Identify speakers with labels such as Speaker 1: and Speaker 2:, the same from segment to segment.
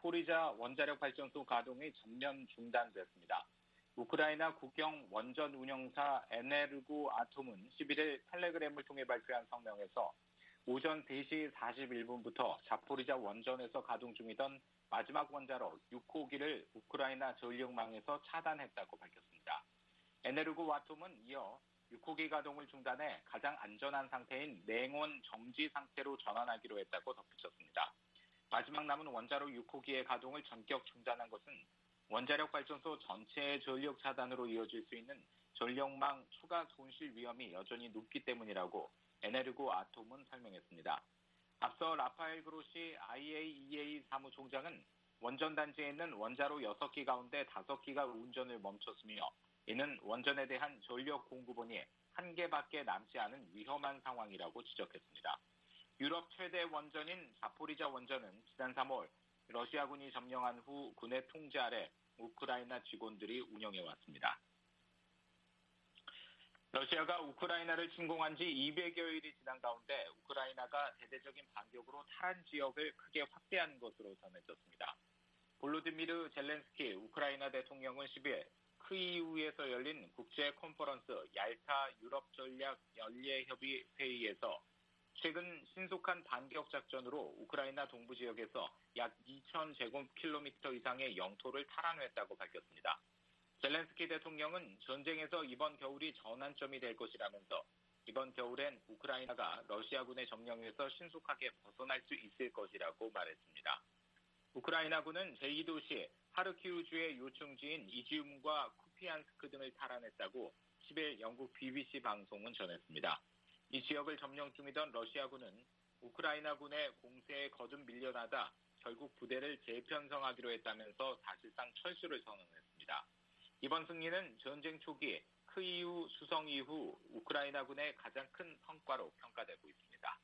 Speaker 1: 자포리자 원자력 발전소 가동이 전면 중단됐습니다. 우크라이나 국영 원전 운영사 에네르고아톰은 11일 텔레그램을 통해 발표한 성명에서 오전 4시 41분부터 자포리자 원전에서 가동 중이던 마지막 원자로 6호기를 우크라이나 전력망에서 차단했다고 밝혔습니다. 에네르고아톰은 이어 6호기 가동을 중단해 가장 안전한 상태인 냉온 정지 상태로 전환하기로 했다고 덧붙였습니다. 마지막 남은 원자로 6호기의 가동을 전격 중단한 것은 원자력 발전소 전체의 전력 차단으로 이어질 수 있는 전력망 추가 손실 위험이 여전히 높기 때문이라고 에네르고아톰은 설명했습니다. 앞서 라파엘 그로시 IAEA 사무총장은 원전 단지에 있는 원자로 6기 가운데 5기가 운전을 멈췄으며 이는 원전에 대한 전력 공급원이 1개밖에 남지 않은 위험한 상황이라고 지적했습니다. 유럽 최대 원전인 자포리자 원전은 지난 3월 러시아군이 점령한 후 군의 통제 아래 우크라이나 직원들이 운영해왔습니다. 러시아가 우크라이나를 침공한 지 200여일이 지난 가운데 우크라이나가 대대적인 반격으로 탈환 지역을 크게 확대한 것으로 전해졌습니다. 볼로디미르 젤렌스키 우크라이나 대통령은 10일 크이우에서 열린 국제 컨퍼런스 얄타 유럽 전략 연례협의 회의에서 최근 신속한 반격 작전으로 우크라이나 동부 지역에서 약 2,000제곱킬로미터 이상의 영토를 탈환했다고 밝혔습니다. 젤렌스키 대통령은 전쟁에서 이번 겨울이 전환점이 될 것이라면서 이번 겨울엔 우크라이나가 러시아군의 점령에서 신속하게 벗어날 수 있을 것이라고 말했습니다. 우크라이나군은 제2도시 하르키우주의 요충지인 이지움과 쿠피안스크 등을 탈환했다고 10일 영국 BBC 방송은 전했습니다. 이 지역을 점령 중이던 러시아군은 우크라이나군의 공세에 거듭 밀려나다 결국 부대를 재편성하기로 했다면서 사실상 철수를 선언했습니다. 이번 승리는 전쟁 초기 크이우 수성 이후 우크라이나군의 가장 큰 성과로 평가되고 있습니다.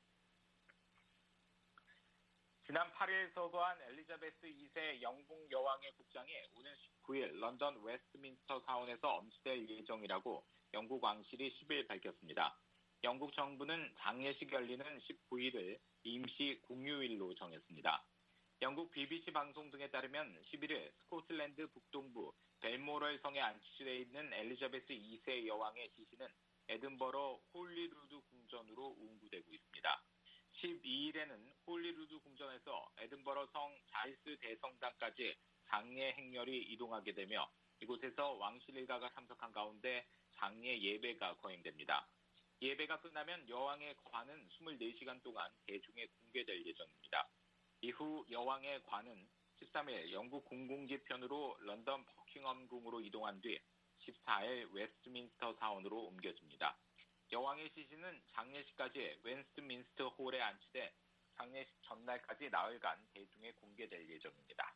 Speaker 1: 지난 8일 서거한 엘리자베스 2세 영국 여왕의 국장이 오는 19일 런던 웨스트민스터 사원에서 엄수될 예정이라고 영국 왕실이 10일 밝혔습니다. 영국 정부는 장례식 열리는 19일을 임시 공휴일로 정했습니다. 영국 BBC 방송 등에 따르면 11일 스코틀랜드 북동부 벨모럴 성에 안치되어 있는 엘리자베스 2세 여왕의 시신은 에든버러 홀리루드 궁전으로 운구되고 있습니다. 12일에는 홀리루드 궁전에서 에든버러 성 자일스 대성당까지 장례 행렬이 이동하게 되며 이곳에서 왕실 일가가 참석한 가운데 장례 예배가 거행됩니다. 예배가 끝나면 여왕의 관은 24시간 동안 대중에 공개될 예정입니다. 이후 여왕의 관은 13일 영국 공공기편으로 런던 버킹엄궁으로 이동한 뒤 14일 웨스트민스터 사원으로 옮겨집니다. 여왕의 시신은 장례식까지 웨스트민스터 홀에 안치돼 장례식 전날까지 나흘간 대중에 공개될 예정입니다.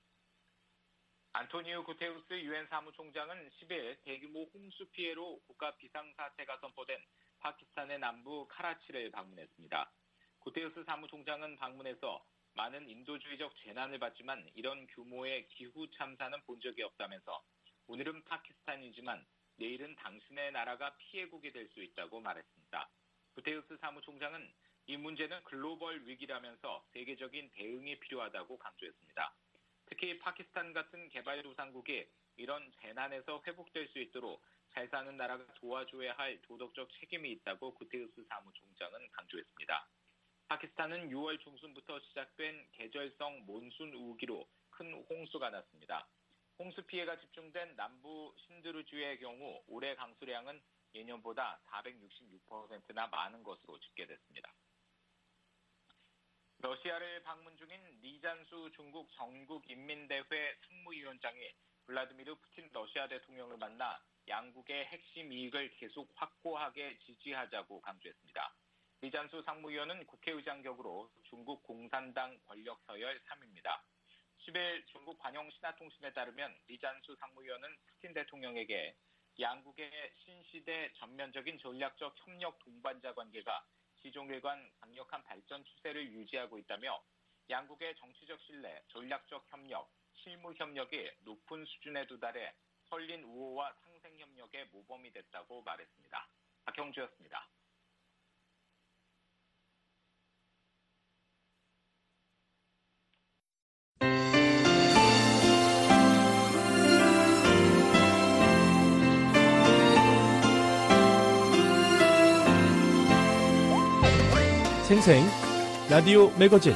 Speaker 1: 안토니우 구테우스 유엔 사무총장은 10일 대규모 홍수 피해로 국가 비상사태가 선포된 파키스탄의 남부 카라치를 방문했습니다. 구테우스 사무총장은 방문에서 많은 인도주의적 재난을 받지만 이런 규모의 기후 참사는 본 적이 없다면서 오늘은 파키스탄이지만 내일은 당신의 나라가 피해국이 될 수 있다고 말했습니다. 구테우스 사무총장은 이 문제는 글로벌 위기라면서 세계적인 대응이 필요하다고 강조했습니다. 특히 파키스탄 같은 개발도상국이 이런 재난에서 회복될 수 있도록 잘 사는 나라가 도와줘야 할 도덕적 책임이 있다고 구테우스 사무총장은 강조했습니다. 파키스탄은 6월 중순부터 시작된 계절성 몬순 우기로 큰 홍수가 났습니다. 홍수 피해가 집중된 남부 신드루주의 경우 올해 강수량은 예년보다 466%나 많은 것으로 집계됐습니다. 러시아를 방문 중인 리잔수 중국 전국인민대회 상무위원장이 블라디미르 푸틴 러시아 대통령을 만나 양국의 핵심 이익을 계속 확고하게 지지하자고 강조했습니다. 리잔수 상무위원은 국회의장 격으로 중국 공산당 권력 서열 3위입니다. 10일 중국 관영 신화통신에 따르면 리잔수 상무위원은 푸틴 대통령에게 양국의 신시대 전면적인 전략적 협력 동반자 관계가 시종일 간 강력한 발전 추세를 유지하고 있다며 양국의 정치적 신뢰, 전략적 협력, 실무 협력이 높은 수준에 도달해 설린 우호와 상생 협력의 모범이 됐다고 말했습니다. 박형주였습니다.
Speaker 2: 생생 라디오 매거진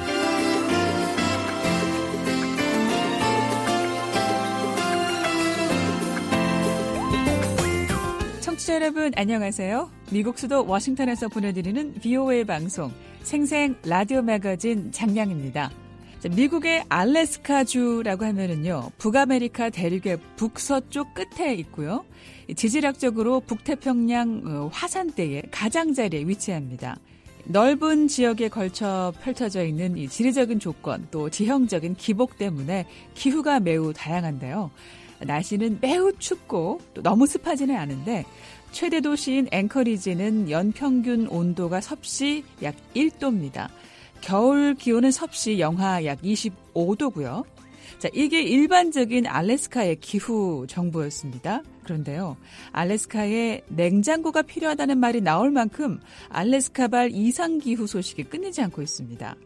Speaker 3: 청취자 여러분 안녕하세요. 미국 수도 워싱턴에서 보내드리는 VOA 방송 생생 라디오 매거진 장량입니다. 미국의 알래스카주라고 하면은요, 북아메리카 대륙의 북서쪽 끝에 있고요. 지질학적으로 북태평양 화산대의 가장자리에 위치합니다. 넓은 지역에 걸쳐 펼쳐져 있는 이 지리적인 조건 또 지형적인 기복 때문에 기후가 매우 다양한데요. 날씨는 매우 춥고 또 너무 습하지는 않은데 최대 도시인 앵커리지는 연평균 온도가 섭씨 약 1도입니다. 겨울 기온은 섭씨 영하 약 25도고요. 자, 이게 일반적인 알래스카의 기후 정보였습니다. 그런데요, 알래스카에 냉장고가 필요하다는 말이 나올 만큼 알래스카발 이상기후 소식이 끊이지 않고 있습니다.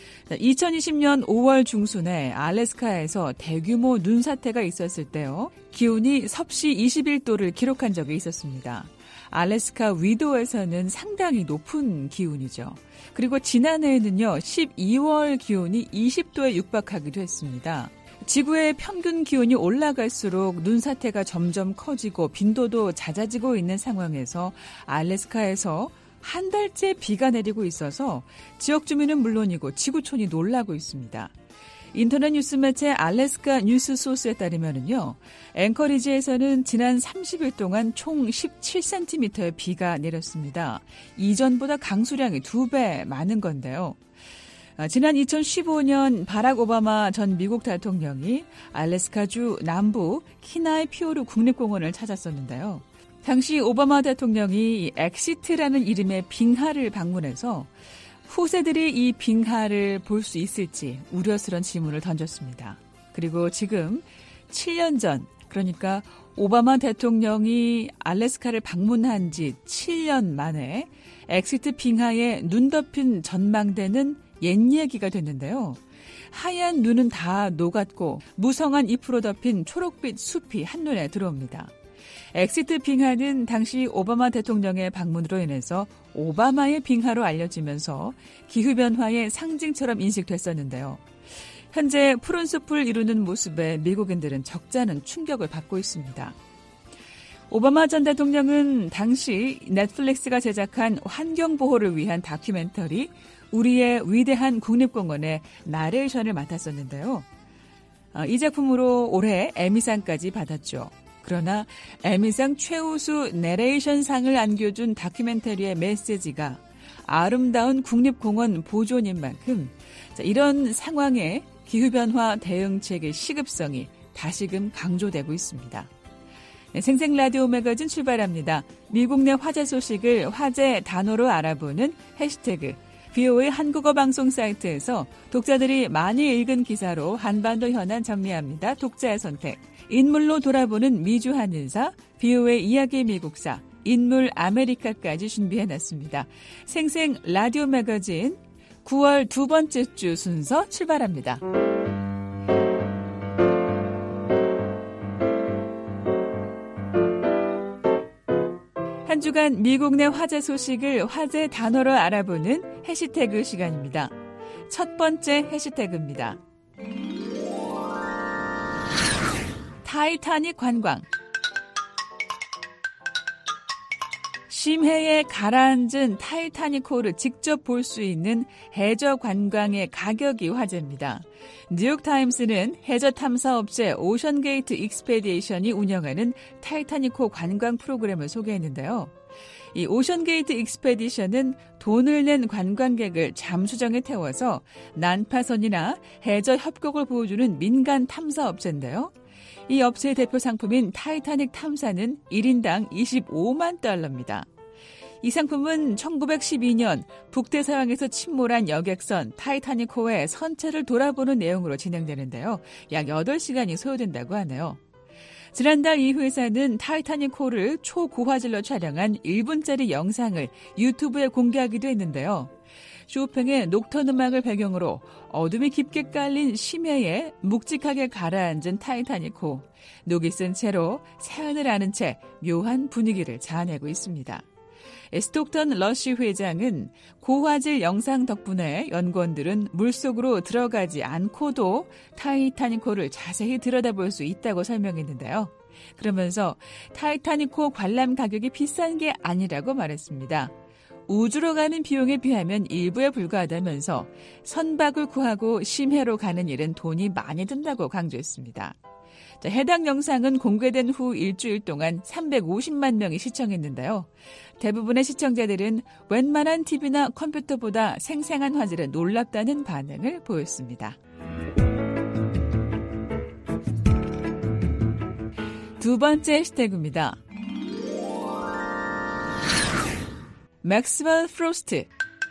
Speaker 3: 2020년 5월 중순에 알래스카에서 대규모 눈사태가 있었을 때요, 기온이 섭씨 21도를 기록한 적이 있었습니다. 알래스카 위도에서는 상당히 높은 기온이죠. 그리고 지난해에는요, 12월 기온이 20도에 육박하기도 했습니다. 지구의 평균 기온이 올라갈수록 눈사태가 점점 커지고 빈도도 잦아지고 있는 상황에서 알래스카에서 한 달째 비가 내리고 있어서 지역 주민은 물론이고 지구촌이 놀라고 있습니다. 인터넷 뉴스 매체 알래스카 뉴스 소스에 따르면요, 앵커리지에서는 지난 30일 동안 총 17cm의 비가 내렸습니다. 이전보다 강수량이 2배 많은 건데요. 지난 2015년 바락 오바마 전 미국 대통령이 알래스카주 남부 키나이 피오르 국립공원을 찾았었는데요. 당시 오바마 대통령이 엑시트라는 이름의 빙하를 방문해서 후세들이 이 빙하를 볼 수 있을지 우려스런 질문을 던졌습니다. 그리고 지금 7년 전, 그러니까 오바마 대통령이 알래스카를 방문한 지 7년 만에 엑시트 빙하에 눈 덮인 전망대는 옛 얘기가 됐는데요. 하얀 눈은 다 녹았고 무성한 잎으로 덮인 초록빛 숲이 한눈에 들어옵니다. 엑시트 빙하는 당시 오바마 대통령의 방문으로 인해서 오바마의 빙하로 알려지면서 기후변화의 상징처럼 인식됐었는데요. 현재 푸른 숲을 이루는 모습에 미국인들은 적잖은 충격을 받고 있습니다. 오바마 전 대통령은 당시 넷플릭스가 제작한 환경보호를 위한 다큐멘터리 우리의 위대한 국립공원의 나레이션을 맡았었는데요. 이 작품으로 올해 에미상까지 받았죠. 그러나 에미상 최우수 내레이션상을 안겨준 다큐멘터리의 메시지가 아름다운 국립공원 보존인 만큼 이런 상황에 기후변화 대응책의 시급성이 다시금 강조되고 있습니다. 네, 생생라디오 매거진 출발합니다. 미국 내 화제 소식을 화제 단어로 알아보는 해시태그 VOA 한국어 방송 사이트에서 독자들이 많이 읽은 기사로 한반도 현안 정리합니다. 독자의 선택. 인물로 돌아보는 미주 한인사, VOA 이야기 미국사, 인물 아메리카까지 준비해놨습니다. 생생 라디오 매거진 9월 두 번째 주 순서 출발합니다. 한 주간 미국 내 화제 소식을 화제 단어로 알아보는 해시태그 시간입니다. 첫 번째 해시태그입니다. 타이타닉 관광. 심해에 가라앉은 타이타닉호를 직접 볼 수 있는 해저 관광의 가격이 화제입니다. 뉴욕타임스는 해저 탐사 업체 오션게이트 익스페디에이션이 운영하는 타이타닉호 관광 프로그램을 소개했는데요. 이 오션게이트 익스페디션은 돈을 낸 관광객을 잠수정에 태워서 난파선이나 해저 협곡을 보여주는 민간 탐사 업체인데요. 이 업체의 대표 상품인 타이타닉 탐사는 1인당 25만 달러입니다. 이 상품은 1912년 북대서양에서 침몰한 여객선 타이타닉호의 선체를 돌아보는 내용으로 진행되는데요. 약 8시간이 소요된다고 하네요. 지난달 이 회사는 타이타닉호를 초고화질로 촬영한 1분짜리 영상을 유튜브에 공개하기도 했는데요. 쇼팽의 녹턴 음악을 배경으로 어둠이 깊게 깔린 심해에 묵직하게 가라앉은 타이타닉호. 녹이 쓴 채로 새하늘 아는 채 묘한 분위기를 자아내고 있습니다. 스톡턴 러쉬 회장은 고화질 영상 덕분에 연구원들은 물속으로 들어가지 않고도 타이타닉호를 자세히 들여다볼 수 있다고 설명했는데요. 그러면서 타이타닉호 관람 가격이 비싼 게 아니라고 말했습니다. 우주로 가는 비용에 비하면 일부에 불과하다면서 선박을 구하고 심해로 가는 일은 돈이 많이 든다고 강조했습니다. 해당 영상은 공개된 후 일주일 동안 350만 명이 시청했는데요. 대부분의 시청자들은 웬만한 TV나 컴퓨터보다 생생한 화질에 놀랍다는 반응을 보였습니다. 두 번째 해시태그입니다. 맥스웰 프로스트.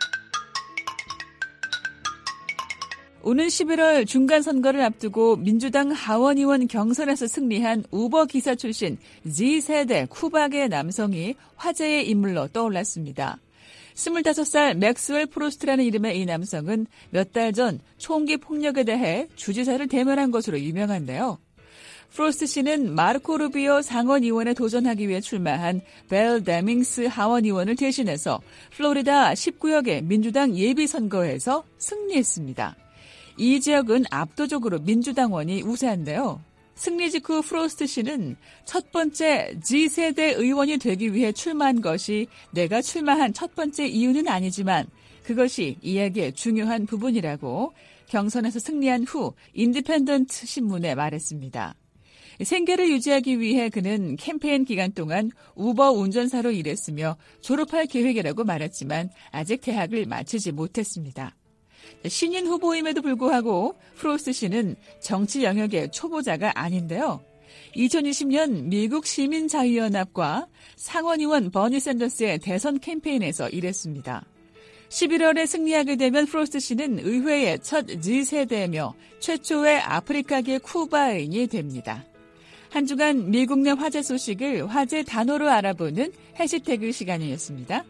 Speaker 3: 오는 11월 중간선거를 앞두고 민주당 하원의원 경선에서 승리한 우버 기사 출신 Z세대 쿠박의 남성이 화제의 인물로 떠올랐습니다. 25살 맥스웰 프로스트라는 이름의 이 남성은 몇 달 전 총기 폭력에 대해 주지사를 대면한 것으로 유명한데요. 프로스트 씨는 마르코 루비오 상원의원에 도전하기 위해 출마한 벨 데밍스 하원의원을 대신해서 플로리다 19역의 민주당 예비선거에서 승리했습니다. 이 지역은 압도적으로 민주당원이 우세한데요. 승리 직후 프로스트 씨는 첫 번째 G세대 의원이 되기 위해 출마한 것이 내가 출마한 첫 번째 이유는 아니지만 그것이 이야기의 중요한 부분이라고 경선에서 승리한 후 인디펜던트 신문에 말했습니다. 생계를 유지하기 위해 그는 캠페인 기간 동안 우버 운전사로 일했으며 졸업할 계획이라고 말했지만 아직 대학을 마치지 못했습니다. 신인 후보임에도 불구하고 프로스트 씨는 정치 영역의 초보자가 아닌데요. 2020년 미국 시민자유연합과 상원의원 버니 샌더스의 대선 캠페인에서 일했습니다. 11월에 승리하게 되면 프로스트 씨는 의회의 첫 G세대이며 최초의 아프리카계 쿠바인이 됩니다. 한 주간 미국 내 화제 소식을 화제 단어로 알아보는 해시태그 시간이었습니다.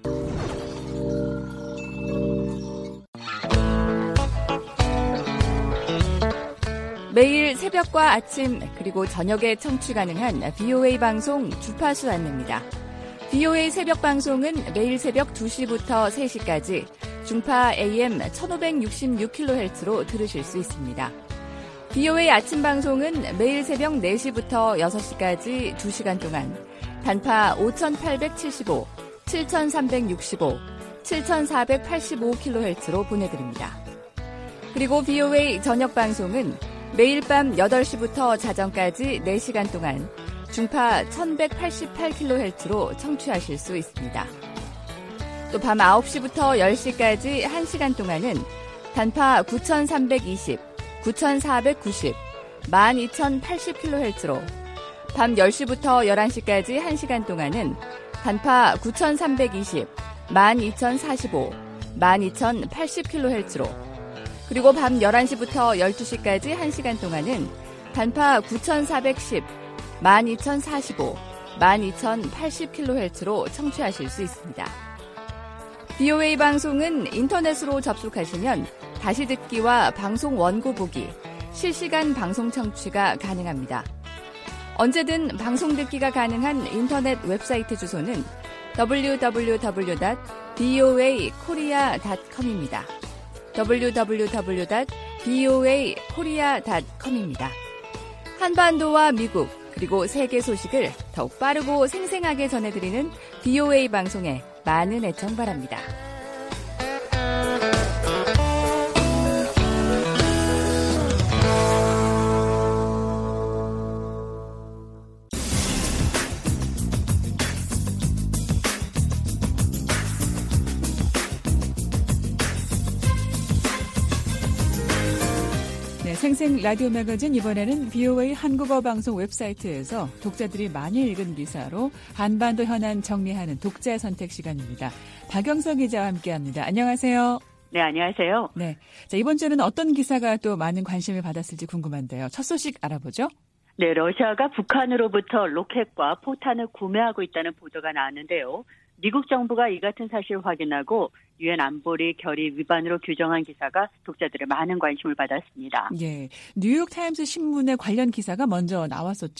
Speaker 3: 매일 새벽과 아침 그리고 저녁에 청취 가능한 VOA 방송 주파수 안내입니다. VOA 새벽 방송은 매일 새벽 2시부터 3시까지 중파 AM 1566kHz로 들으실 수 있습니다. VOA 아침 방송은 매일 새벽 4시부터 6시까지 2시간 동안 단파 5875, 7365, 7485kHz로 보내드립니다. 그리고 VOA 저녁 방송은 매일 밤 8시부터 자정까지 4시간 동안 중파 1188kHz로 청취하실 수 있습니다. 또 밤 9시부터 10시까지 1시간 동안은 단파 9320, 9490, 12080kHz로 밤 10시부터 11시까지 1시간 동안은 단파 9320, 12045, 12080kHz로 그리고 밤 11시부터 12시까지 1시간 동안은 단파 9410, 12045, 12080kHz로 청취하실 수 있습니다. VOA 방송은 인터넷으로 접속하시면 다시 듣기와 방송 원고 보기, 실시간 방송 청취가 가능합니다. 언제든 방송 듣기가 가능한 인터넷 웹사이트 주소는 www.voakorea.com입니다. www.voakorea.com입니다. 한반도와 미국 그리고 세계 소식을 더욱 빠르고 생생하게 전해드리는 VOA 방송에 많은 애청 바랍니다. 생생 라디오 매거진 이번에는 VOA 한국어 방송 웹사이트에서 독자들이 많이 읽은 기사로 한반도 현안 정리하는 독자 선택 시간입니다. 박영석 기자와 함께합니다. 안녕하세요.
Speaker 4: 네, 안녕하세요.
Speaker 3: 네, 자, 이번 주에는 어떤 기사가 또 많은 관심을 받았을지 궁금한데요. 첫 소식 알아보죠.
Speaker 4: 네, 러시아가 북한으로부터 로켓과 포탄을 구매하고 있다는 보도가 나왔는데요. 미국 정부가 이 같은 사실을 확인하고 유엔 안보리 결의 위반으로 규정한 기사가 독자들의 많은 관심을 받았습니다.
Speaker 3: 예, 뉴욕타임스 신문의 관련 기사가 먼저 나왔었죠.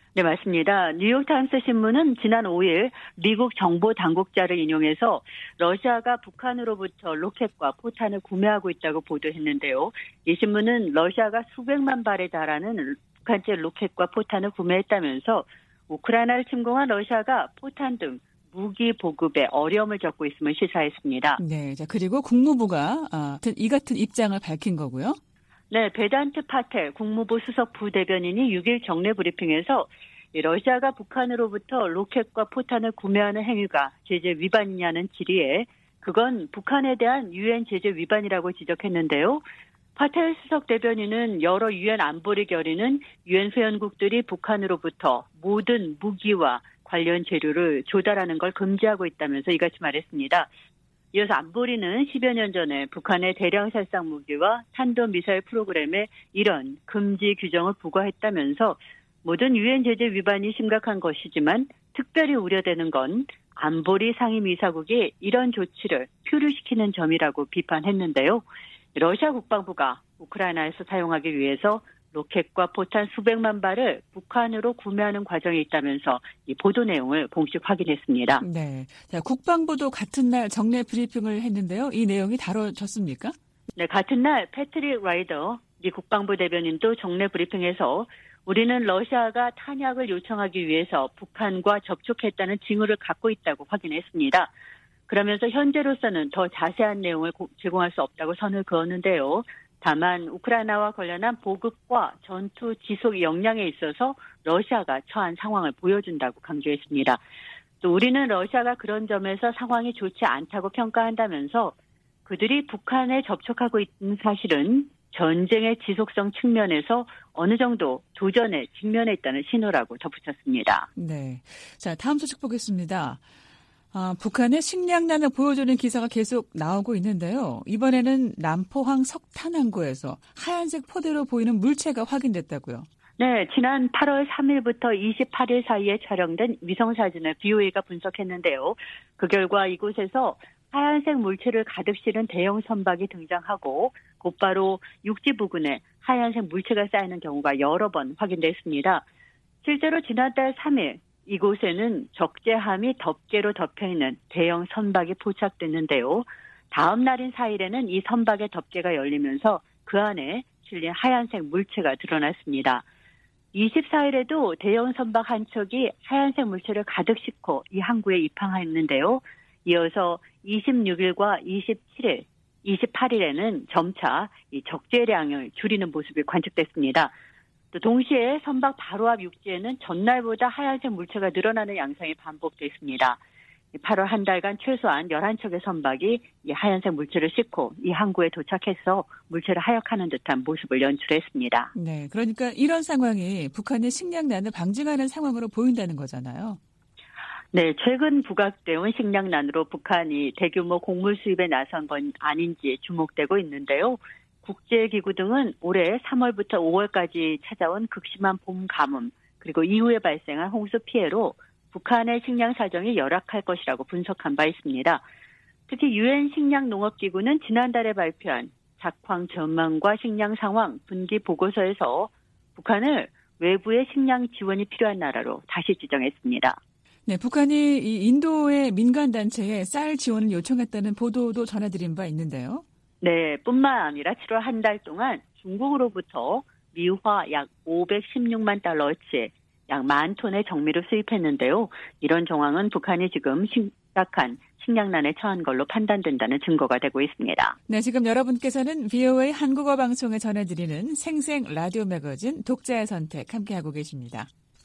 Speaker 4: 네, 맞습니다. 뉴욕타임스 신문은 지난 5일 미국 정보 당국자를 인용해서 러시아가 북한으로부터 로켓과 포탄을 구매하고 있다고 보도했는데요. 이 신문은 러시아가 수백만 발에 달하는 북한제 로켓과 포탄을 구매했다면서 우크라이나를 침공한 러시아가 포탄 등 무기 보급에 어려움을 겪고 있음을 시사했습니다.
Speaker 3: 네, 자 그리고 국무부가 이 같은 입장을 밝힌 거고요.
Speaker 4: 네, 베단트 파텔 국무부 수석 부대변인이 6일 정례 브리핑에서 러시아가 북한으로부터 로켓과 포탄을 구매하는 행위가 제재 위반이냐는 질의에 그건 북한에 대한 유엔 제재 위반이라고 지적했는데요. 파텔 수석 대변인은 여러 유엔 안보리 결의는 유엔 회원국들이 북한으로부터 모든 무기와 관련 재료를 조달하는 걸 금지하고 있다면서 이같이 말했습니다. 이어서 안보리는 10여 년 전에 북한의 대량 살상 무기와 탄도미사일 프로그램에 이런 금지 규정을 부과했다면서 모든 유엔 제재 위반이 심각한 것이지만 특별히 우려되는 건 안보리 상임이사국이 이런 조치를 표류시키는 점이라고 비판했는데요. 러시아 국방부가 우크라이나에서 사용하기 위해서 로켓과 포탄 수백만 발을 북한으로 구매하는 과정에 있다면서 이 보도 내용을 공식 확인했습니다.
Speaker 3: 네, 자, 국방부도 같은 날 정례 브리핑을 했는데요. 이 내용이 다뤄졌습니까?
Speaker 4: 네, 같은 날 패트릭 라이더 미 국방부 대변인도 정례 브리핑에서 우리는 러시아가 탄약을 요청하기 위해서 북한과 접촉했다는 징후를 갖고 있다고 확인했습니다. 그러면서 현재로서는 더 자세한 내용을 제공할 수 없다고 선을 그었는데요. 다만 우크라이나와 관련한 보급과 전투 지속 역량에 있어서 러시아가 처한 상황을 보여준다고 강조했습니다. 또 우리는 러시아가 그런 점에서 상황이 좋지 않다고 평가한다면서 그들이 북한에 접촉하고 있는 사실은 전쟁의 지속성 측면에서 어느 정도 도전에 직면해 있다는 신호라고 덧붙였습니다.
Speaker 3: 네, 자 다음 소식 보겠습니다. 북한의 식량난을 보여주는 기사가 계속 나오고 있는데요. 이번에는 남포항 석탄항구에서 하얀색 포대로 보이는 물체가 확인됐다고요.
Speaker 4: 네, 지난 8월 3일부터 28일 사이에 촬영된 위성사진을 BOA가 분석했는데요. 그 결과 이곳에서 하얀색 물체를 가득 실은 대형 선박이 등장하고 곧바로 육지 부근에 하얀색 물체가 쌓이는 경우가 여러 번 확인됐습니다. 실제로 지난달 3일 이곳에는 적재함이 덮개로 덮여있는 대형 선박이 포착됐는데요. 다음 날인 4일에는 이 선박의 덮개가 열리면서 그 안에 실린 하얀색 물체가 드러났습니다. 24일에도 대형 선박 한 척이 하얀색 물체를 가득 싣고 이 항구에 입항했는데요. 이어서 26일과 27일, 28일에는 점차 이 적재량을 줄이는 모습이 관측됐습니다. 또 동시에 선박 바로 앞 육지에는 전날보다 하얀색 물체가 늘어나는 양상이 반복됐습니다. 8월 한 달간 최소한 11척의 선박이 이 하얀색 물체를 싣고 이 항구에 도착해서 물체를 하역하는 듯한 모습을 연출했습니다.
Speaker 3: 네, 그러니까 이런 상황이 북한의 식량난을 방증하는 상황으로 보인다는 거잖아요.
Speaker 4: 네, 최근 부각되온 식량난으로 북한이 대규모 곡물 수입에 나선 건 아닌지 주목되고 있는데요. 국제기구 등은 올해 3월부터 5월까지 찾아온 극심한 봄 가뭄 그리고 이후에 발생한 홍수 피해로 북한의 식량 사정이 열악할 것이라고 분석한 바 있습니다. 특히 유엔 식량농업기구는 지난달에 발표한 작황 전망과 식량 상황 분기 보고서에서 북한을 외부의 식량 지원이 필요한 나라로 다시 지정했습니다.
Speaker 3: 네, 북한이 이 인도의 민간단체에 쌀 지원을 요청했다는 보도도 전해드린 바 있는데요.
Speaker 4: 네, 뿐만 아니라 7월 한 달 동안 중국으로부터 미화 약 516만 달러어치 약 10,000톤의 정미를 수입했는데요. 이런 정황은 북한이 지금 심각한 식량난에 처한 걸로 판단된다는 증거가 되고 있습니다.
Speaker 3: 네, 지금 여러분께서는 VOA 한국어 방송에 전해드리는 생생 라디오 매거진 독자의 선택 함께하고 계십니다.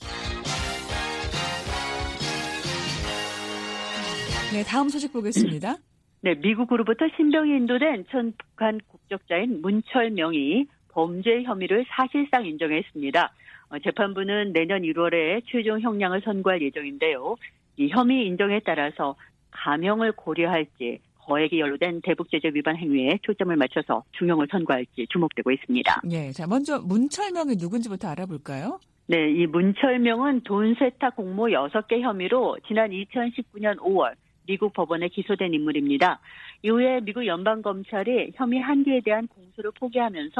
Speaker 3: 네, 다음 소식 보겠습니다.
Speaker 4: 네, 미국으로부터 신병이 인도된 전 북한 국적자인 문철명이 범죄 혐의를 사실상 인정했습니다. 재판부는 내년 1월에 최종 형량을 선고할 예정인데요. 이 혐의 인정에 따라서 감형을 고려할지 거액이 연루된 대북제재 위반 행위에 초점을 맞춰서 중형을 선고할지 주목되고 있습니다.
Speaker 3: 네, 자 먼저 문철명이 누군지부터 알아볼까요?
Speaker 4: 네, 이 문철명은 돈 세탁 공모 6개 혐의로 지난 2019년 5월 미국 법원에 기소된 인물입니다. 이후에 미국 연방검찰이 혐의 한 개에 대한 공소를 포기하면서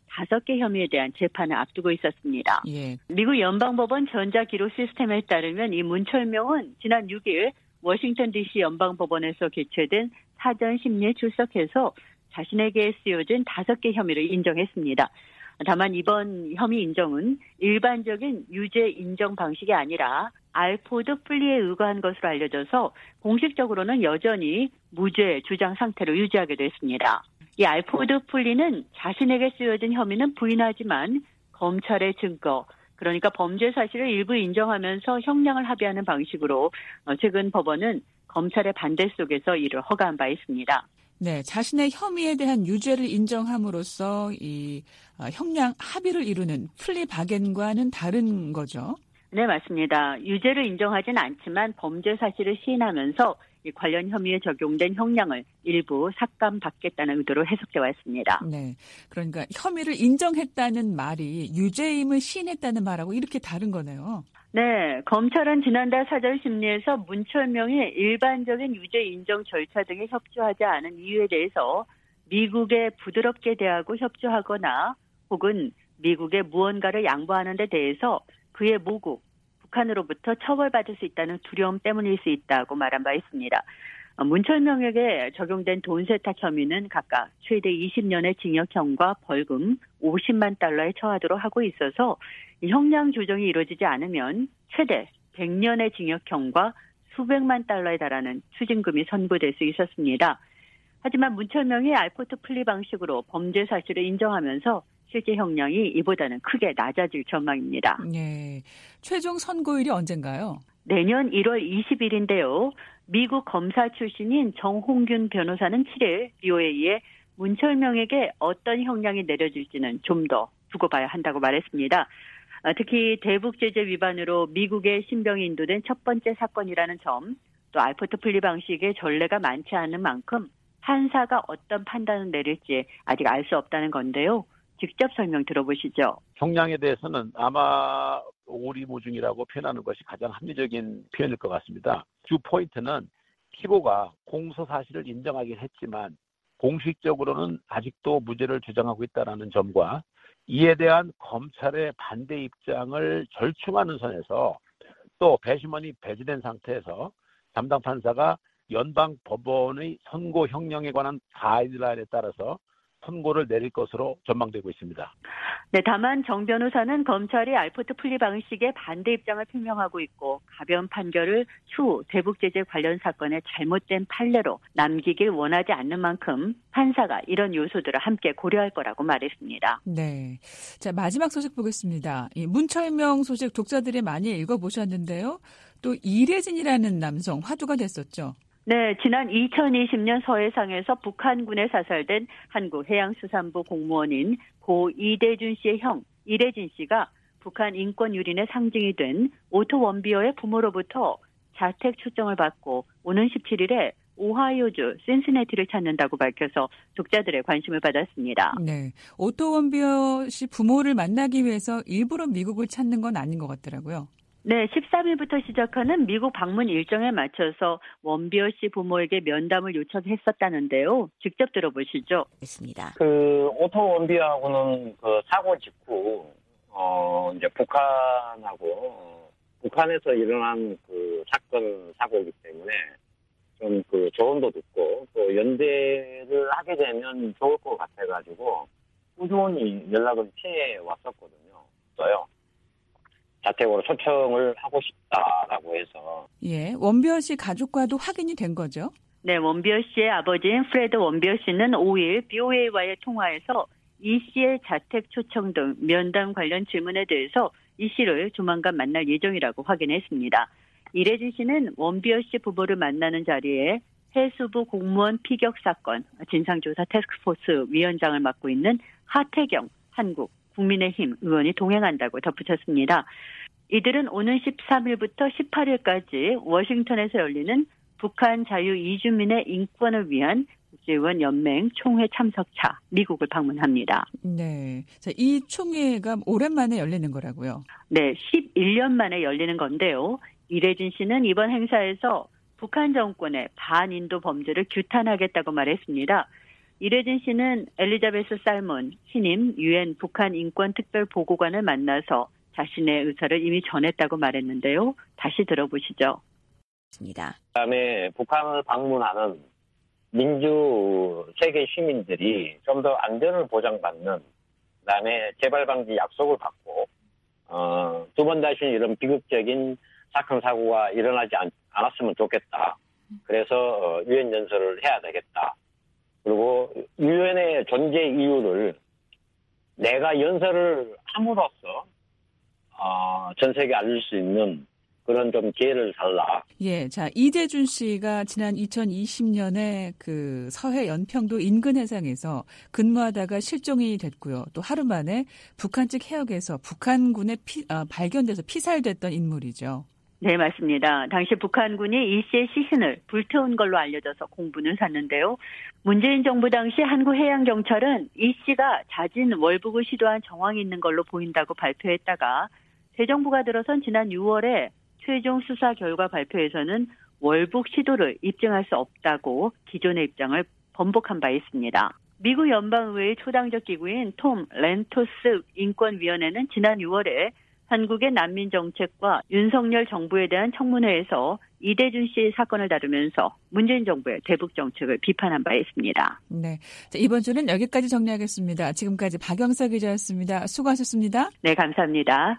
Speaker 4: 5개 혐의에 대한 재판을 앞두고 있었습니다.
Speaker 3: 예.
Speaker 4: 미국 연방법원 전자기록 시스템에 따르면 이 문철명은 지난 6일 워싱턴 DC 연방법원에서 개최된 사전 심리에 출석해서 자신에게 쓰여진 5개 혐의를 인정했습니다. 다만 이번 혐의 인정은 일반적인 유죄 인정 방식이 아니라 알포드 플리에 의거한 것으로 알려져서 공식적으로는 여전히 무죄 주장 상태로 유지하게 됐습니다. 이 알포드 플리는 자신에게 쓰여진 혐의는 부인하지만 검찰의 증거, 그러니까 범죄 사실을 일부 인정하면서 형량을 합의하는 방식으로 최근 법원은 검찰의 반대 속에서 이를 허가한 바 있습니다.
Speaker 3: 네, 자신의 혐의에 대한 유죄를 인정함으로써 이 형량 합의를 이루는 플리 바겐과는 다른 거죠.
Speaker 4: 네, 맞습니다. 유죄를 인정하진 않지만 범죄 사실을 시인하면서 이 관련 혐의에 적용된 형량을 일부 삭감받겠다는 의도로 해석돼 왔습니다.
Speaker 3: 네, 그러니까 혐의를 인정했다는 말이 유죄임을 시인했다는 말하고 이렇게 다른 거네요.
Speaker 4: 네, 검찰은 지난달 사전 심리에서 문철명이 일반적인 유죄 인정 절차 등에 협조하지 않은 이유에 대해서 미국에 부드럽게 대하고 협조하거나 혹은 미국에 무언가를 양보하는 데 대해서 그의 모국, 북한으로부터 처벌받을 수 있다는 두려움 때문일 수 있다고 말한 바 있습니다. 문철명에게 적용된 돈 세탁 혐의는 각각 최대 20년의 징역형과 벌금 50만 달러에 처하도록 하고 있어서 형량 조정이 이루어지지 않으면 최대 100년의 징역형과 수백만 달러에 달하는 추징금이 선고될 수 있었습니다. 하지만 문철명이 알포드 플리 방식으로 범죄 사실을 인정하면서 실제 형량이 이보다는 크게 낮아질 전망입니다.
Speaker 3: 네, 최종 선고일이 언젠가요?
Speaker 4: 내년 1월 20일인데요. 미국 검사 출신인 정홍균 변호사는 7일 BOA에 문철명에게 어떤 형량이 내려질지는 좀 더 두고 봐야 한다고 말했습니다. 특히 대북 제재 위반으로 미국에 신병이 인도된 첫 번째 사건이라는 점, 또 알포드 플리 방식의 전례가 많지 않은 만큼 판사가 어떤 판단을 내릴지 아직 알 수 없다는 건데요. 직접 설명 들어보시죠.
Speaker 5: 형량에 대해서는 아마 오리무중이라고 표현하는 것이 가장 합리적인 표현일 것 같습니다. 주 포인트는 피고가 공소 사실을 인정하긴 했지만 공식적으로는 아직도 무죄를 주장하고 있다는 점과 이에 대한 검찰의 반대 입장을 절충하는 선에서 또 배심원이 배제된 상태에서 담당 판사가 연방 법원의 선고 형량에 관한 가이드라인에 따라서 선고를 내릴 것으로 전망되고 있습니다.
Speaker 4: 네, 다만 정 변호사는 검찰이 알포드 플리 방식에 반대 입장을 표명하고 있고 가벼운 판결을 추후 대북 제재 관련 사건의 잘못된 판례로 남기길 원하지 않는 만큼 판사가 이런 요소들을 함께 고려할 거라고 말했습니다.
Speaker 3: 네, 자 마지막 소식 보겠습니다. 이 문철명 소식 독자들이 많이 읽어보셨는데요. 또 이래진이라는 남성 화두가 됐었죠.
Speaker 4: 네, 지난 2020년 서해상에서 북한군에 사살된 한국해양수산부 공무원인 고 이대준 씨의 형 이래진 씨가 북한 인권 유린의 상징이 된 오토 원비어의 부모로부터 자택 초청을 받고 오는 17일에 오하이오주 신시내티를 찾는다고 밝혀서 독자들의 관심을 받았습니다.
Speaker 3: 네, 오토 원비어 씨 부모를 만나기 위해서 일부러 미국을 찾는 건 아닌 것 같더라고요.
Speaker 4: 네, 13일부터 시작하는 미국 방문 일정에 맞춰서 원비어 씨 부모에게 면담을 요청했었다는데요. 직접 들어보시죠.
Speaker 3: 있습니다.
Speaker 6: 그 오토 원비어하고는 그 사고 직후 이제 북한에서 일어난 그 사고이기 때문에 좀 그 조언도 듣고 또 연대를 하게 되면 좋을 것 같아가지고 꾸준히 연락을 피해 왔었거든요. 자택으로 초청을 하고 싶다라고 해서.
Speaker 3: 예, 원비어 씨 가족과도 확인이 된 거죠?
Speaker 4: 네, 원비어 씨의 아버지인 프레드 원비어 씨는 5일 BOA와의 통화에서 이 씨의 자택 초청 등 면담 관련 질문에 대해서 이 씨를 조만간 만날 예정이라고 확인했습니다. 이래진 씨는 원비어 씨 부부를 만나는 자리에 해수부 공무원 피격 사건 진상조사 태스크포스 위원장을 맡고 있는 하태경 한국 국민의힘 의원이 동행한다고 덧붙였습니다. 이들은 오는 13일부터 18일까지 워싱턴에서 열리는 북한 자유 이주민의 인권을 위한 국제의원 연맹 총회 참석차 미국을 방문합니다.
Speaker 3: 네, 자, 이 총회가 오랜만에 열리는 거라고요?
Speaker 4: 네, 11년 만에 열리는 건데요. 이래진 씨는 이번 행사에서 북한 정권의 반인도 범죄를 규탄하겠다고 말했습니다. 이래진 씨는 엘리자베스 살몬 신임 유엔 북한 인권 특별 보고관을 만나서 자신의 의사를 이미 전했다고 말했는데요. 다시 들어보시죠.
Speaker 6: 그다음에 북한을 방문하는 민주 세계 시민들이 좀 더 안전을 보장받는, 그다음에 재발 방지 약속을 받고 두 번 다시 이런 비극적인 사건 사고가 일어나지 않았으면 좋겠다. 그래서 유엔 연설을 해야 되겠다. 그리고 유엔의 존재 이유를 내가 연설을 함으로써 전 세계에 알릴 수 있는 그런 좀 기회를 달라.
Speaker 3: 예, 자, 이대준 씨가 지난 2020년에 그 서해 연평도 인근 해상에서 근무하다가 실종이 됐고요. 또 하루 만에 북한 측 해역에서 북한군에 발견돼서 피살됐던 인물이죠.
Speaker 4: 네, 맞습니다. 당시 북한군이 이 씨의 시신을 불태운 걸로 알려져서 공분을 샀는데요. 문재인 정부 당시 한국해양경찰은 이 씨가 자진 월북을 시도한 정황이 있는 걸로 보인다고 발표했다가 새 정부가 들어선 지난 6월에 최종 수사 결과 발표에서는 월북 시도를 입증할 수 없다고 기존의 입장을 번복한 바 있습니다. 미국 연방의회의 초당적 기구인 톰 렌토스 인권위원회는 지난 6월에 한국의 난민 정책과 윤석열 정부에 대한 청문회에서 이대준 씨 사건을 다루면서 문재인 정부의 대북 정책을 비판한 바 있습니다.
Speaker 3: 네, 자, 이번 주는 여기까지 정리하겠습니다. 지금까지 박영서 기자였습니다. 수고하셨습니다.
Speaker 4: 네, 감사합니다.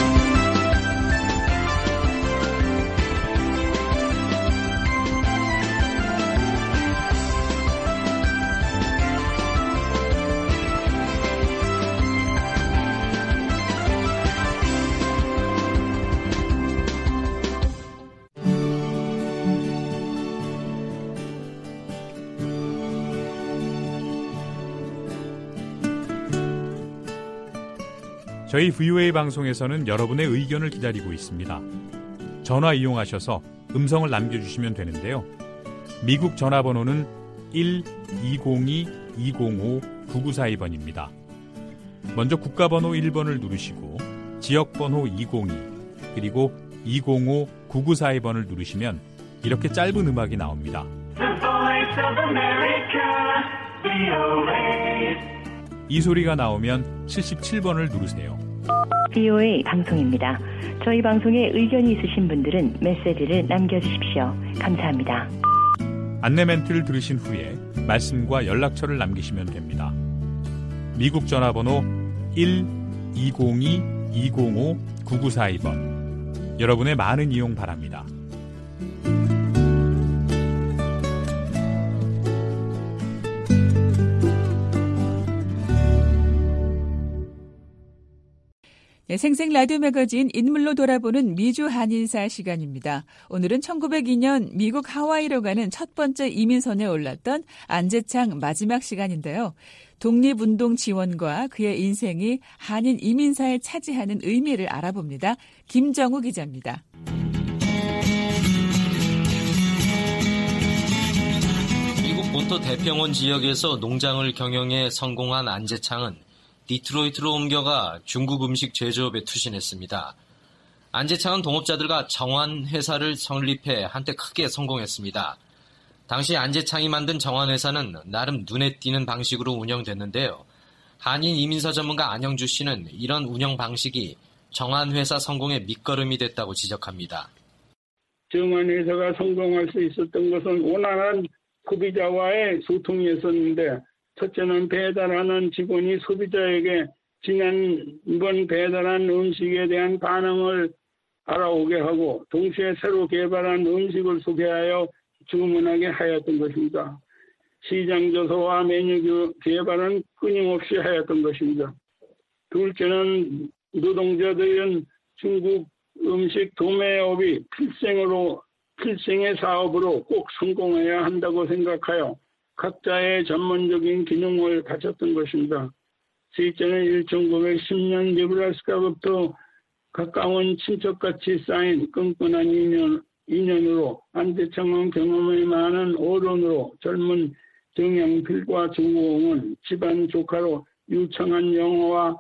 Speaker 2: 저희 VOA 방송에서는 여러분의 의견을 기다리고 있습니다. 전화 이용하셔서 음성을 남겨주시면 되는데요. 미국 전화번호는 1-202-205-9942번입니다. 먼저 국가번호 1번을 누르시고 지역번호 202 그리고 205-9942번을 누르시면 이렇게 짧은 음악이 나옵니다. 이 소리가 나오면 77번을 누르세요.
Speaker 7: VOA 방송입니다. 저희 방송에 의견이 있으신 분들은 메시지를 남겨주십시오. 감사합니다.
Speaker 2: 안내 멘트를 들으신 후에 말씀과 연락처를 남기시면 됩니다. 미국 전화번호 1-202-205-9942번. 여러분의 많은 이용 바랍니다.
Speaker 3: 네, 생생 라디오 매거진 인물로 돌아보는 미주 한인사 시간입니다. 오늘은 1902년 미국 하와이로 가는 첫 번째 이민선에 올랐던 안재창 마지막 시간인데요. 독립운동 지원과 그의 인생이 한인 이민사에 차지하는 의미를 알아봅니다. 김정우 기자입니다.
Speaker 8: 미국 본토 대평원 지역에서 농장을 경영해 성공한 안재창은 디트로이트로 옮겨가 중국 음식 제조업에 투신했습니다. 안재창은 동업자들과 정환회사를 설립해 한때 크게 성공했습니다. 당시 안재창이 만든 정환회사는 나름 눈에 띄는 방식으로 운영됐는데요. 한인 이민사 전문가 안영주 씨는 이런 운영 방식이 정환회사 성공의 밑거름이 됐다고 지적합니다.
Speaker 9: 정환회사가 성공할 수 있었던 것은 원활한 소비자와의 소통이었었는데, 첫째는 배달하는 직원이 소비자에게 지난번 배달한 음식에 대한 반응을 알아오게 하고 동시에 새로 개발한 음식을 소개하여 주문하게 하였던 것입니다. 시장 조사와 메뉴 개발은 끊임없이 하였던 것입니다. 둘째는 노동자들은 중국 음식 도매업이 필생의 사업으로 꼭 성공해야 한다고 생각하여 각자의 전문적인 기능을 갖췄던 것입니다. 셋째는 1910년 네브라스카부터 가까운 친척같이 쌓인 끈끈한 인연으로 안재창은 경험이 많은 어른으로 젊은 정영필과 주호응은 집안 조카로 유창한 영어와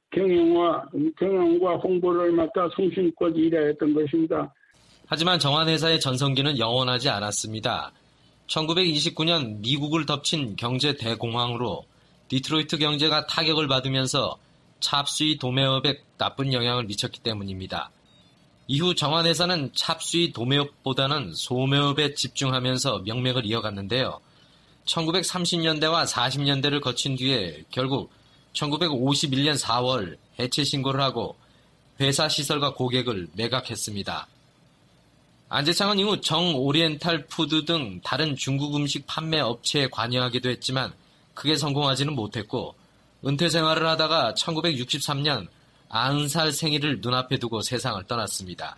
Speaker 9: 경영과 홍보를 맡아 성심껏 일하였던 것입니다.
Speaker 8: 하지만 정환회사의 전성기는 영원하지 않았습니다. 1929년 미국을 덮친 경제 대공황으로 디트로이트 경제가 타격을 받으면서 찹수이 도매업에 나쁜 영향을 미쳤기 때문입니다. 이후 정안회사는 찹수이 도매업보다는 소매업에 집중하면서 명맥을 이어갔는데요. 1930년대와 40년대를 거친 뒤에 결국 1951년 4월 해체 신고를 하고 회사 시설과 고객을 매각했습니다. 안재창은 이후 정 오리엔탈 푸드 등 다른 중국 음식 판매 업체에 관여하기도 했지만 크게 성공하지는 못했고 은퇴 생활을 하다가 1963년 90살 생일을 눈앞에 두고 세상을 떠났습니다.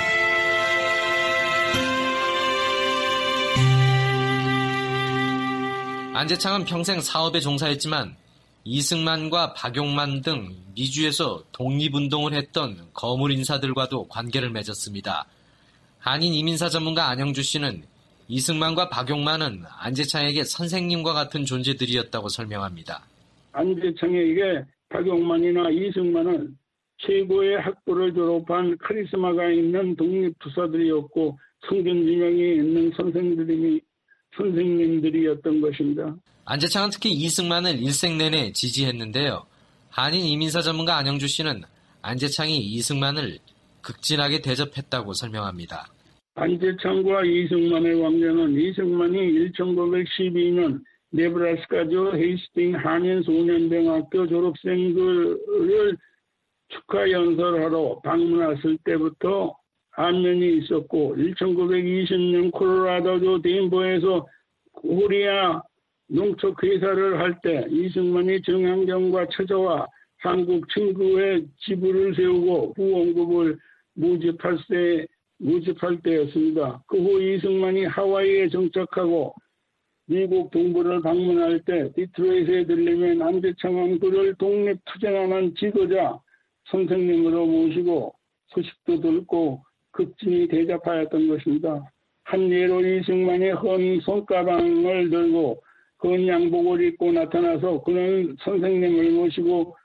Speaker 8: 안재창은 평생 사업에 종사했지만 이승만과 박용만 등 미주에서 독립운동을 했던 거물 인사들과도 관계를 맺었습니다. 한인 이민사 전문가 안영주 씨는 이승만과 박용만은 안재창에게 선생님과 같은 존재들이었다고 설명합니다.
Speaker 9: 안재창에게 박용만이나 이승만은 최고의 학부를 졸업한 카리스마가 있는 독립투사들이었고 성견지명이 있는 선생님들이었던 것입니다.
Speaker 8: 안재창은 특히 이승만을 일생 내내 지지했는데요. 한인 이민사 전문가 안영주 씨는 안재창이 이승만을 극진하게 대접했다고 설명합니다.
Speaker 9: 안재창과 이승만의 관계는 이승만이 1912년 네브라스카주 헤이스팅 한인 소년병학교 졸업생들을 축하 연설하러 방문했을 때부터 안면이 있었고 1920년 콜로라도주 덴버에서 코리아 농축회사를 할 때 이승만이 정한경과 찾아와 한국 친구의 지부를 세우고 후원금을 모집할 때였습니다. 그 후 이승만이 하와이에 정착하고 미국 동부를 방문할 때 디트로이트에 들리면 안재창은 그를 독립투쟁하는 지도자 선생님으로 모시고 소식도 듣고 극진히 대접하였던 것입니다. 한 예로 이승만이 헌 손가방을 들고 헌 양복을 입고 나타나서 그는 선생님을 모시고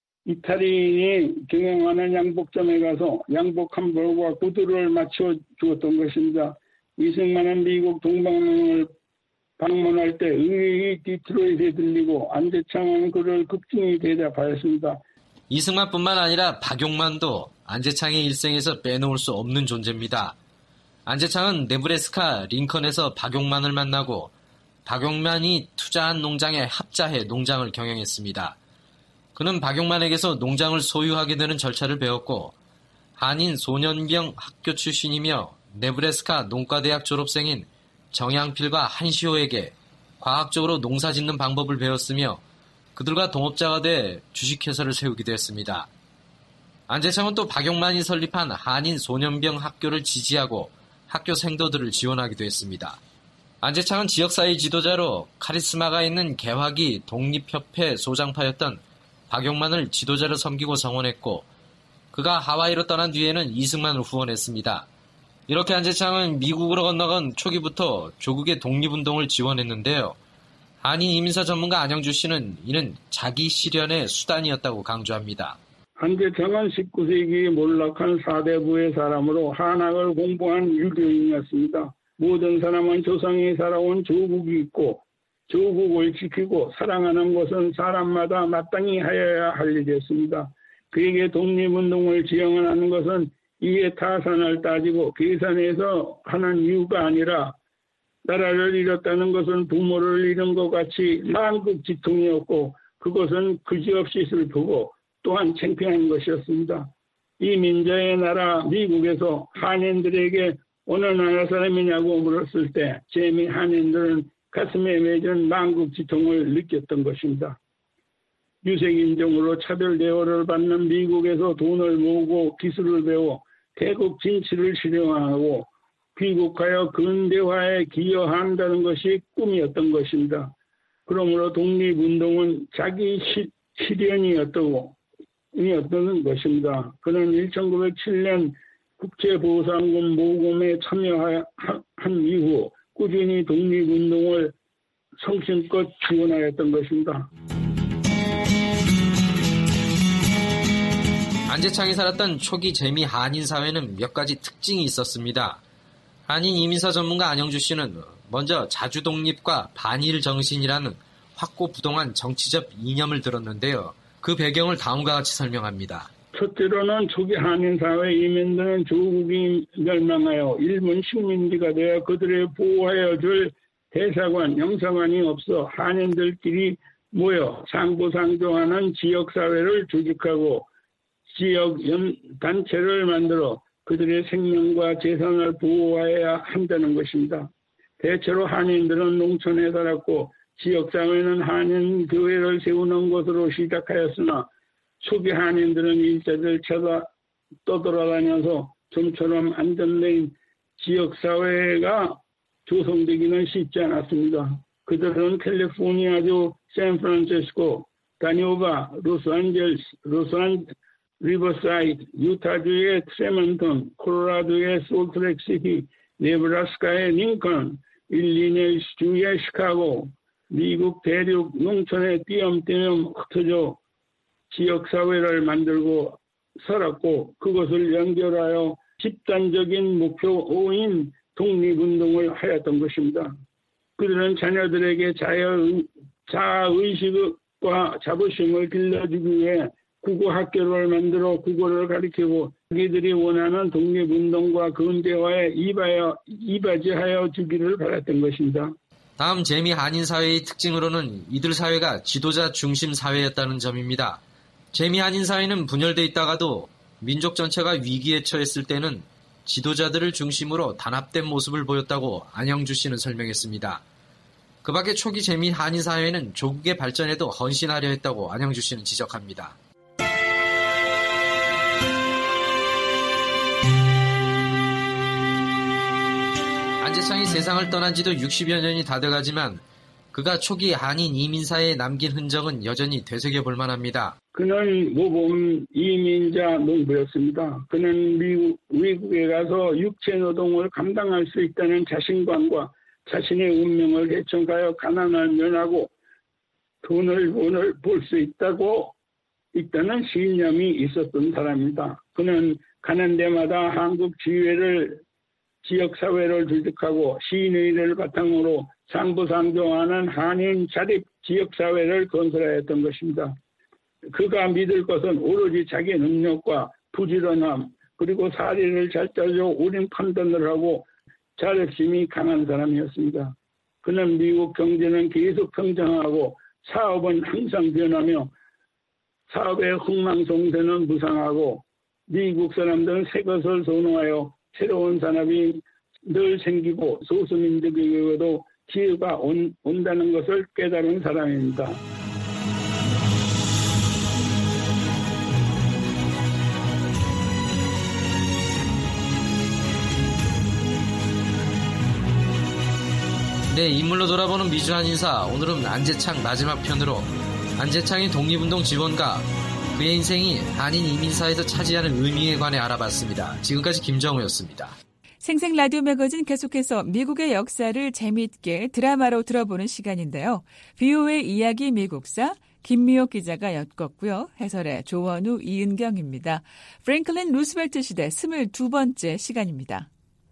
Speaker 9: 이탈리인이 경영하는 양복점에 가서 양복 한 벌과 구두를 맞춰 주었던 것입니다. 이승만은 미국 동방을 방문할 때 의외의 디트로이트에 들리고 안재창은 그를 극진히 대접하였습니다.
Speaker 8: 이승만뿐만 아니라 박용만도 안재창의 일생에서 빼놓을 수 없는 존재입니다. 안재창은 네브래스카 링컨에서 박용만을 만나고 박용만이 투자한 농장에 합자해 농장을 경영했습니다. 그는 박용만에게서 농장을 소유하게 되는 절차를 배웠고 한인 소년병 학교 출신이며 네브래스카 농과대학 졸업생인 정양필과 한시호에게 과학적으로 농사짓는 방법을 배웠으며 그들과 동업자가 돼 주식회사를 세우기도 했습니다. 안재창은 또 박용만이 설립한 한인 소년병 학교를 지지하고 학교 생도들을 지원하기도 했습니다. 안재창은 지역사회 지도자로 카리스마가 있는 개화기 독립협회 소장파였던 박용만을 지도자로 섬기고 성원했고 그가 하와이로 떠난 뒤에는 이승만을 후원했습니다. 이렇게 안재창은 미국으로 건너간 초기부터 조국의 독립운동을 지원했는데요. 한인 이민사 전문가 안영주 씨는 이는 자기 실현의 수단이었다고 강조합니다.
Speaker 9: 안재창은 19세기 몰락한 사대부의 사람으로 한학을 공부한 유교인이었습니다. 모든 사람은 조상이 살아온 조국이 있고 조국을 지키고 사랑하는 것은 사람마다 마땅히 하여야 할 일이었습니다. 그에게 독립운동을 지향하는 것은 이해 타산을 따지고 계산해서 하는 이유가 아니라 나라를 잃었다는 것은 부모를 잃은 것 같이 만국지통이었고 그것은 그지없이 슬프고 또한 창피한 것이었습니다. 이 민자의 나라 미국에서 한인들에게 어느 나라 사람이냐고 물었을 때 재미 한인들은 가슴에 맺은 만국지통을 느꼈던 것입니다. 유색인종으로 차별 대우를 받는 미국에서 돈을 모으고 기술을 배워 태국 진치를 실현하고 귀국하여 근대화에 기여한다는 것이 꿈이었던 것입니다. 그러므로 독립운동은 자기 실현이었던 것입니다. 그는 1907년 국제보상금 모금에 참여한 이후 꾸준히 독립운동을 성심껏 지원하였던 것입니다.
Speaker 8: 안재창이 살았던 초기 재미 한인 사회는 몇 가지 특징이 있었습니다. 한인 이민사 전문가 안영주 씨는 먼저 자주독립과 반일 정신이라는 확고부동한 정치적 이념을 들었는데요. 그 배경을 다음과 같이 설명합니다.
Speaker 9: 첫째로는 초기 한인사회 이민들은 조국이 멸망하여 일본 식민지가 되어 그들을 보호하여 줄 대사관, 영사관이 없어 한인들끼리 모여 상부상조하는 지역사회를 조직하고 지역 단체를 만들어 그들의 생명과 재산을 보호해야 한다는 것입니다. 대체로 한인들은 농촌에 살았고 지역사회는 한인교회를 세우는 것으로 시작하였으나 초기 한인들은 일자리를 찾아 떠돌아다녀서 좀처럼 안정된 지역사회가 조성되기는 쉽지 않았습니다. 그들은 캘리포니아주 샌프란시스코, 다니오바, 로스안젤레스, 리버사이드, 유타주의 트레먼턴, 콜로라도의 솔트레이크시티, 네브라스카의 링컨, 일리노이주의 시카고, 미국 대륙 농촌에 띄엄띄엄 흩어져 지역사회를 만들고 살았고 그것을 연결하여 집단적인 목표인 독립운동을 하였던 것입니다. 그들은 자녀들에게 자아의식과 자부심을 길러주기 위해 국어학교를 만들어 국어를 가르치고 자기들이 원하는 독립운동과 근대화에 이바지하여 주기를 바랐던 것입니다.
Speaker 8: 다음 재미 한인사회의 특징으로는 이들 사회가 지도자 중심 사회였다는 점입니다. 재미 한인사회는 분열돼 있다가도 민족 전체가 위기에 처했을 때는 지도자들을 중심으로 단합된 모습을 보였다고 안영주 씨는 설명했습니다. 그 밖에 초기 재미 한인사회는 조국의 발전에도 헌신하려 했다고 안영주 씨는 지적합니다. 안재창이 세상을 떠난 지도 60여 년이 다 돼가지만 그가 초기 한인 이민사회에 남긴 흔적은 여전히 되새겨볼 만합니다.
Speaker 9: 그는 모범 이민자 농부였습니다. 그는 미국에 가서 육체노동을 감당할 수 있다는 자신감과 자신의 운명을 개척하여 가난을 면하고 돈을 벌 수 있다는 신념이 있었던 사람입니다. 그는 가는 데마다 한국 지역사회를 조직하고 시인회를 바탕으로 상부상조하는 한인 자립 지역사회를 건설하였던 것입니다. 그가 믿을 것은 오로지 자기 능력과 부지런함 그리고 사리를 잘 짜져 옳은 판단을 하고 자립심이 강한 사람이었습니다. 그는 미국 경제는 계속 성장하고 사업은 항상 변하며 사업의 흥망성쇠는 무상하고 미국 사람들은 새 것을 선호하여 새로운 산업이 늘 생기고 소수민족에게도 기회가 온다는 것을 깨달은 사람입니다.
Speaker 8: 네, 인물로 돌아보는 미주한 인사. 오늘은 안재창 마지막 편으로 안재창의 독립운동 지원과 그의 인생이 한인 이민사에서 차지하는 의미에 관해 알아봤습니다. 지금까지 김정우였습니다.
Speaker 3: 생생 라디오 매거진 계속해서 미국의 역사를 재미있게 드라마로 들어보는 시간인데요. VOA 이야기 미국사 김미옥 기자가 엮었고요. 해설의 조원우, 이은경입니다. 프랭클린 루스벨트 시대 22번째 시간입니다.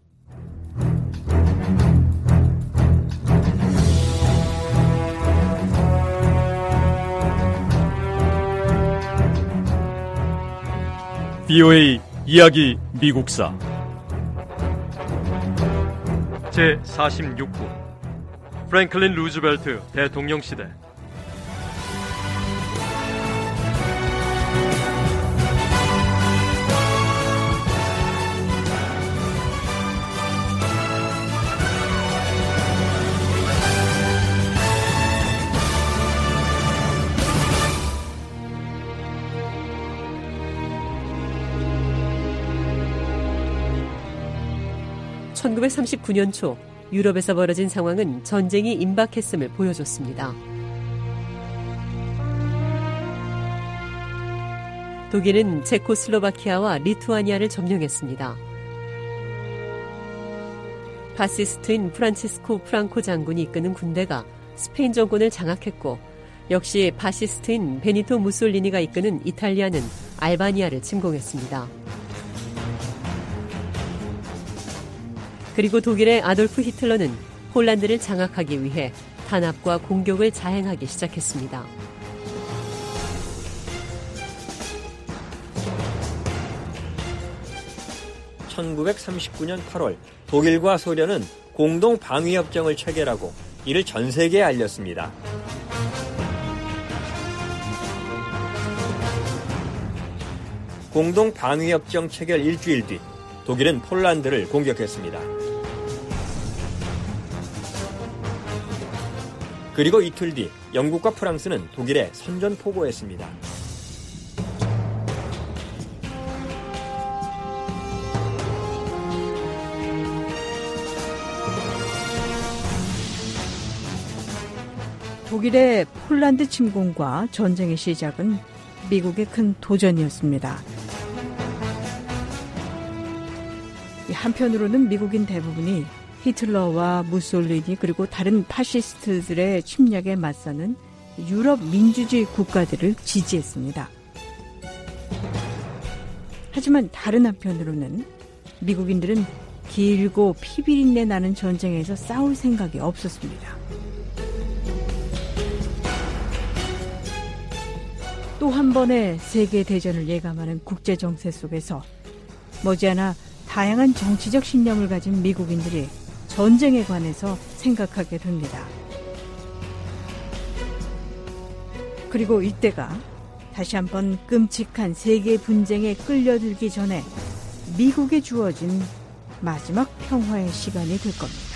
Speaker 2: VOA 이야기 미국사 제46부 프랭클린 루즈벨트 대통령 시대.
Speaker 10: (1939년) 초 유럽에서 벌어진 상황은 전쟁이 임박했음을 보여줬습니다. 독일은 체코슬로바키아와 리투아니아를 점령했습니다. 파시스트인 프란치스코 프랑코 장군이 이끄는 군대가 스페인 정권을 장악했고, 역시 파시스트인 베니토 무솔리니가 이끄는 이탈리아는 알바니아를 침공했습니다. 그리고 독일의 아돌프 히틀러는 폴란드를 장악하기 위해 탄압과 공격을 자행하기 시작했습니다.
Speaker 11: (1939년 8월) 독일과 소련은 공동 방위협정을 체결하고 이를 전 세계에 알렸습니다. 공동 방위협정 체결 일주일 뒤 독일은 폴란드를 공격했습니다. 그리고 이틀 뒤 영국과 프랑스는 독일에 선전포고했습니다.
Speaker 3: 독일의 폴란드 침공과 전쟁의 시작은 미국의 큰 도전이었습니다. 한편으로는 미국인 대부분이 히틀러와 무솔리니 그리고 다른 파시스트들의 침략에 맞서는 유럽 민주주의 국가들을 지지했습니다. 하지만 다른 한편으로는 미국인들은 길고 피비린내 나는 전쟁에서 싸울 생각이 없었습니다. 또 한 번의 세계대전을 예감하는 국제정세 속에서 머지않아 다양한 정치적 신념을 가진 미국인들이 전쟁에 관해서 생각하게 됩니다. 그리고 이때가 다시 한번 끔찍한 세계 분쟁에 끌려들기 전에 미국에 주어진 마지막 평화의 시간이 될 겁니다.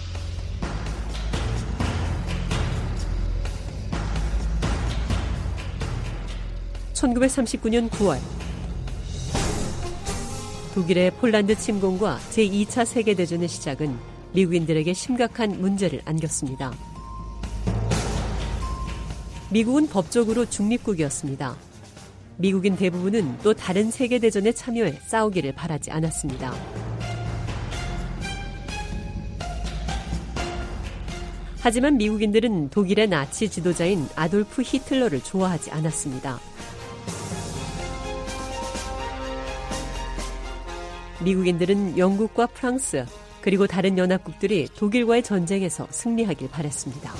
Speaker 10: 1939년 9월 독일의 폴란드 침공과 제2차 세계대전의 시작은 미국인들에게 심각한 문제를 안겼습니다. 미국은 법적으로 중립국이었습니다. 미국인 대부분은 또 다른 세계대전에 참여해 싸우기를 바라지 않았습니다. 하지만 미국인들은 독일의 나치 지도자인 아돌프 히틀러를 좋아하지 않았습니다. 미국인들은 영국과 프랑스 그리고 다른 연합국들이 독일과의 전쟁에서 승리하길 바랬습니다.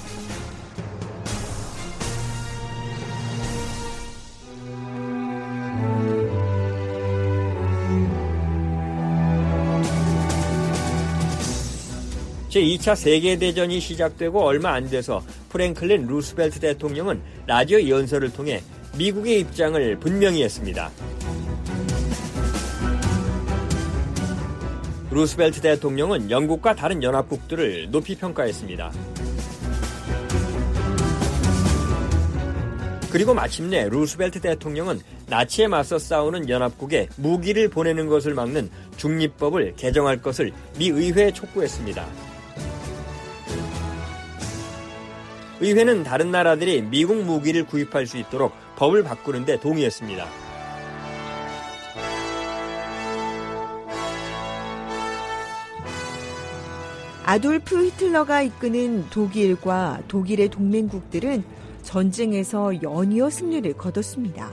Speaker 11: 제2차 세계대전이 시작되고 얼마 안 돼서 프랭클린 루스벨트 대통령은 라디오 연설을 통해 미국의 입장을 분명히 했습니다. 루스벨트 대통령은 영국과 다른 연합국들을 높이 평가했습니다. 그리고 마침내 루스벨트 대통령은 나치에 맞서 싸우는 연합국에 무기를 보내는 것을 막는 중립법을 개정할 것을 미 의회에 촉구했습니다. 의회는 다른 나라들이 미국 무기를 구입할 수 있도록 법을 바꾸는 데 동의했습니다.
Speaker 3: 아돌프 히틀러가 이끄는 독일과 독일의 동맹국들은 전쟁에서 연이어 승리를 거뒀습니다.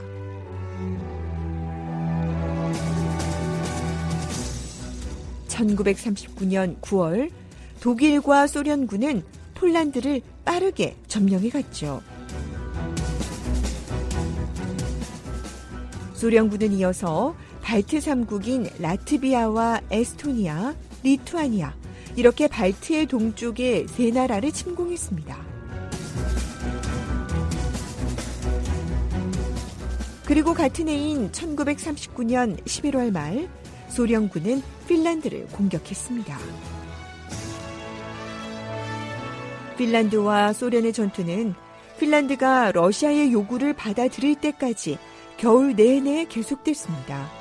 Speaker 3: (1939년 9월) 독일과 소련군은 폴란드를 빠르게 점령해 갔죠. 소련군은 이어서 발트 3국인 라트비아와 에스토니아, 리투아니아 이렇게 발트의 동쪽의 세 나라를 침공했습니다. 그리고 같은 해인 1939년 11월 말 소련군은 핀란드를 공격했습니다. 핀란드와 소련의 전투는 핀란드가 러시아의 요구를 받아들일 때까지 겨울 내내 계속됐습니다.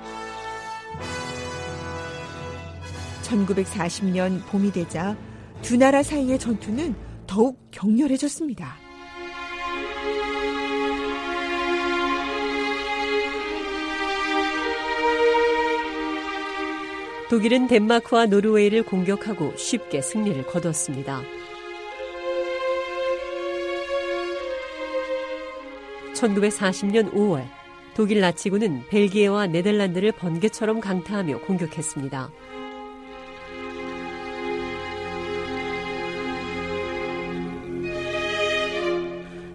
Speaker 3: 1940년 봄이 되자 두 나라 사이의 전투는 더욱 격렬해졌습니다.
Speaker 10: 독일은 덴마크와 노르웨이를 공격하고 쉽게 승리를 거뒀습니다. 1940년 5월 독일 나치군은 벨기에와 네덜란드를 번개처럼 강타하며 공격했습니다.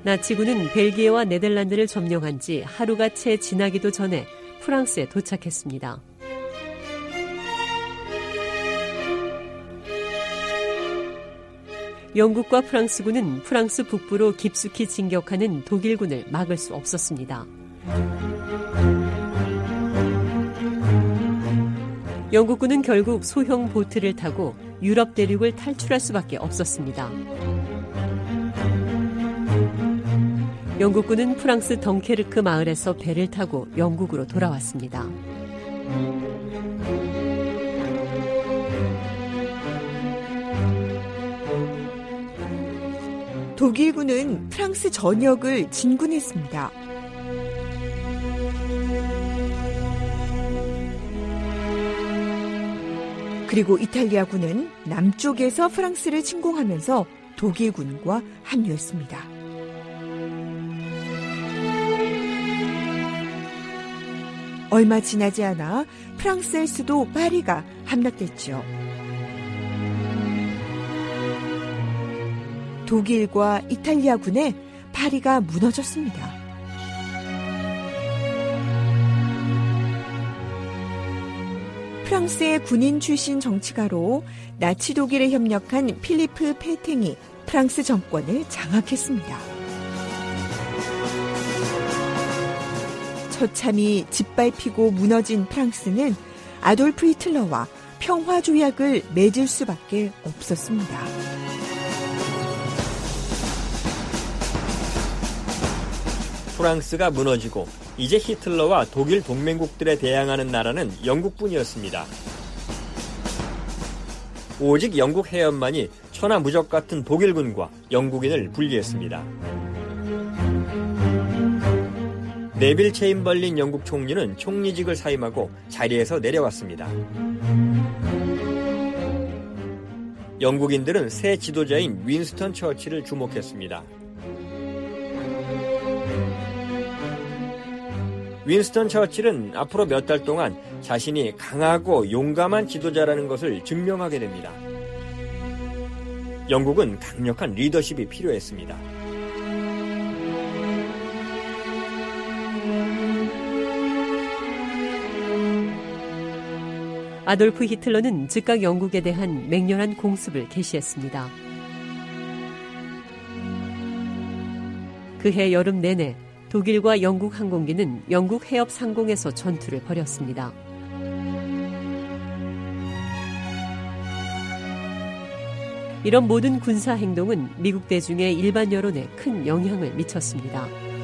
Speaker 10: 나치군은 벨기에와 네덜란드를 점령한 지 하루가 채 지나기도 전에 프랑스에 도착했습니다. 영국과 프랑스군은 프랑스 북부로 깊숙이 진격하는 독일군을 막을 수 없었습니다. 영국군은 결국 소형 보트를 타고 유럽 대륙을 탈출할 수밖에 없었습니다. 영국군은 프랑스 덩케르크 마을에서 배를 타고 영국으로 돌아왔습니다.
Speaker 12: 독일군은 프랑스 전역을 진군했습니다. 그리고 이탈리아군은 남쪽에서 프랑스를 침공하면서 독일군과 합류했습니다. 얼마 지나지 않아 프랑스의 수도 파리가 함락됐죠. 독일과 이탈리아군에 파리가 무너졌습니다. 프랑스의 군인 출신 정치가로 나치 독일에 협력한 필리프 페탱이 프랑스 정권을 장악했습니다. 처참히 짓밟히고 무너진 프랑스는 아돌프 히틀러와 평화조약을 맺을 수밖에 없었습니다.
Speaker 11: 프랑스가 무너지고 이제 히틀러와 독일 동맹국들에 대항하는 나라는 영국뿐이었습니다. 오직 영국 해협만이 천하무적 같은 독일군과 영국인을 분리했습니다. 네빌 체인벌린 영국 총리는 총리직을 사임하고 자리에서 내려왔습니다. 영국인들은 새 지도자인 윈스턴 처칠을 주목했습니다. 윈스턴 처칠은 앞으로 몇 달 동안 자신이 강하고 용감한 지도자라는 것을 증명하게 됩니다. 영국은 강력한 리더십이 필요했습니다.
Speaker 10: 아돌프 히틀러는 즉각 영국에 대한 맹렬한 공습을 개시했습니다. 그해 여름 내내 독일과 영국 항공기는 영국 해협 상공에서 전투를 벌였습니다. 이런 모든 군사 행동은 미국 대중의 일반 여론에 큰 영향을 미쳤습니다.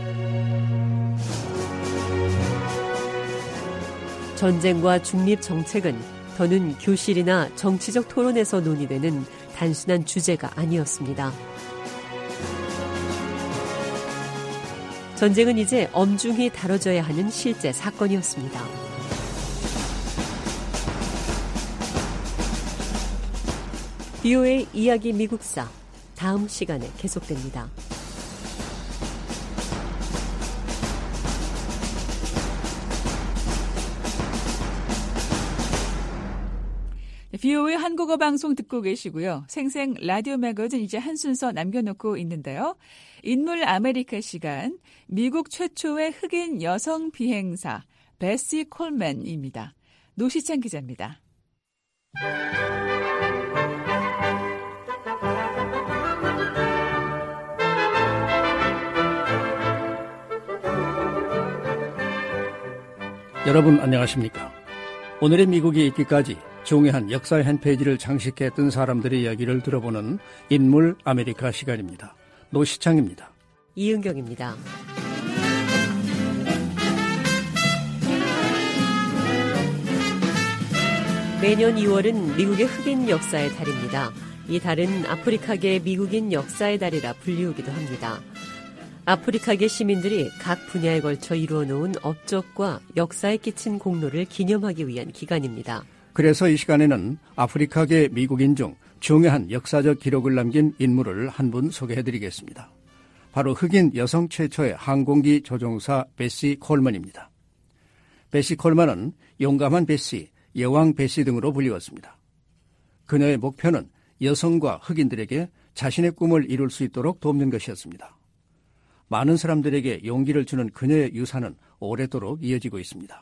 Speaker 10: 전쟁과 중립 정책은 더는 교실이나 정치적 토론에서 논의되는 단순한 주제가 아니었습니다. 전쟁은 이제 엄중히 다뤄져야 하는 실제 사건이었습니다. VOA 이야기 미국사 다음 시간에 계속됩니다.
Speaker 3: VOA 한국어 방송 듣고 계시고요. 생생 라디오 매거진 이제 한 순서 남겨놓고 있는데요. 인물 아메리카 시간, 미국 최초의 흑인 여성 비행사 베시 콜맨입니다. 노시찬 기자입니다.
Speaker 13: 여러분 안녕하십니까? 오늘의 미국이 있기까지 중요한 역사의 한 페이지를 장식했던 사람들의 이야기를 들어보는 인물 아메리카 시간입니다. 노시창입니다.
Speaker 10: 이은경입니다. 매년 2월은 미국의 흑인 역사의 달입니다. 이 달은 아프리카계 미국인 역사의 달이라 불리우기도 합니다. 아프리카계 시민들이 각 분야에 걸쳐 이루어놓은 업적과 역사에 끼친 공로를 기념하기 위한 기간입니다.
Speaker 13: 그래서 이 시간에는 아프리카계 미국인 중 중요한 역사적 기록을 남긴 인물을 한 분 소개해드리겠습니다. 바로 흑인 여성 최초의 항공기 조종사 베시 콜먼입니다. 베시 콜먼은 용감한 베시, 여왕 베시 등으로 불리웠습니다. 그녀의 목표는 여성과 흑인들에게 자신의 꿈을 이룰 수 있도록 돕는 것이었습니다. 많은 사람들에게 용기를 주는 그녀의 유산은 오래도록 이어지고 있습니다.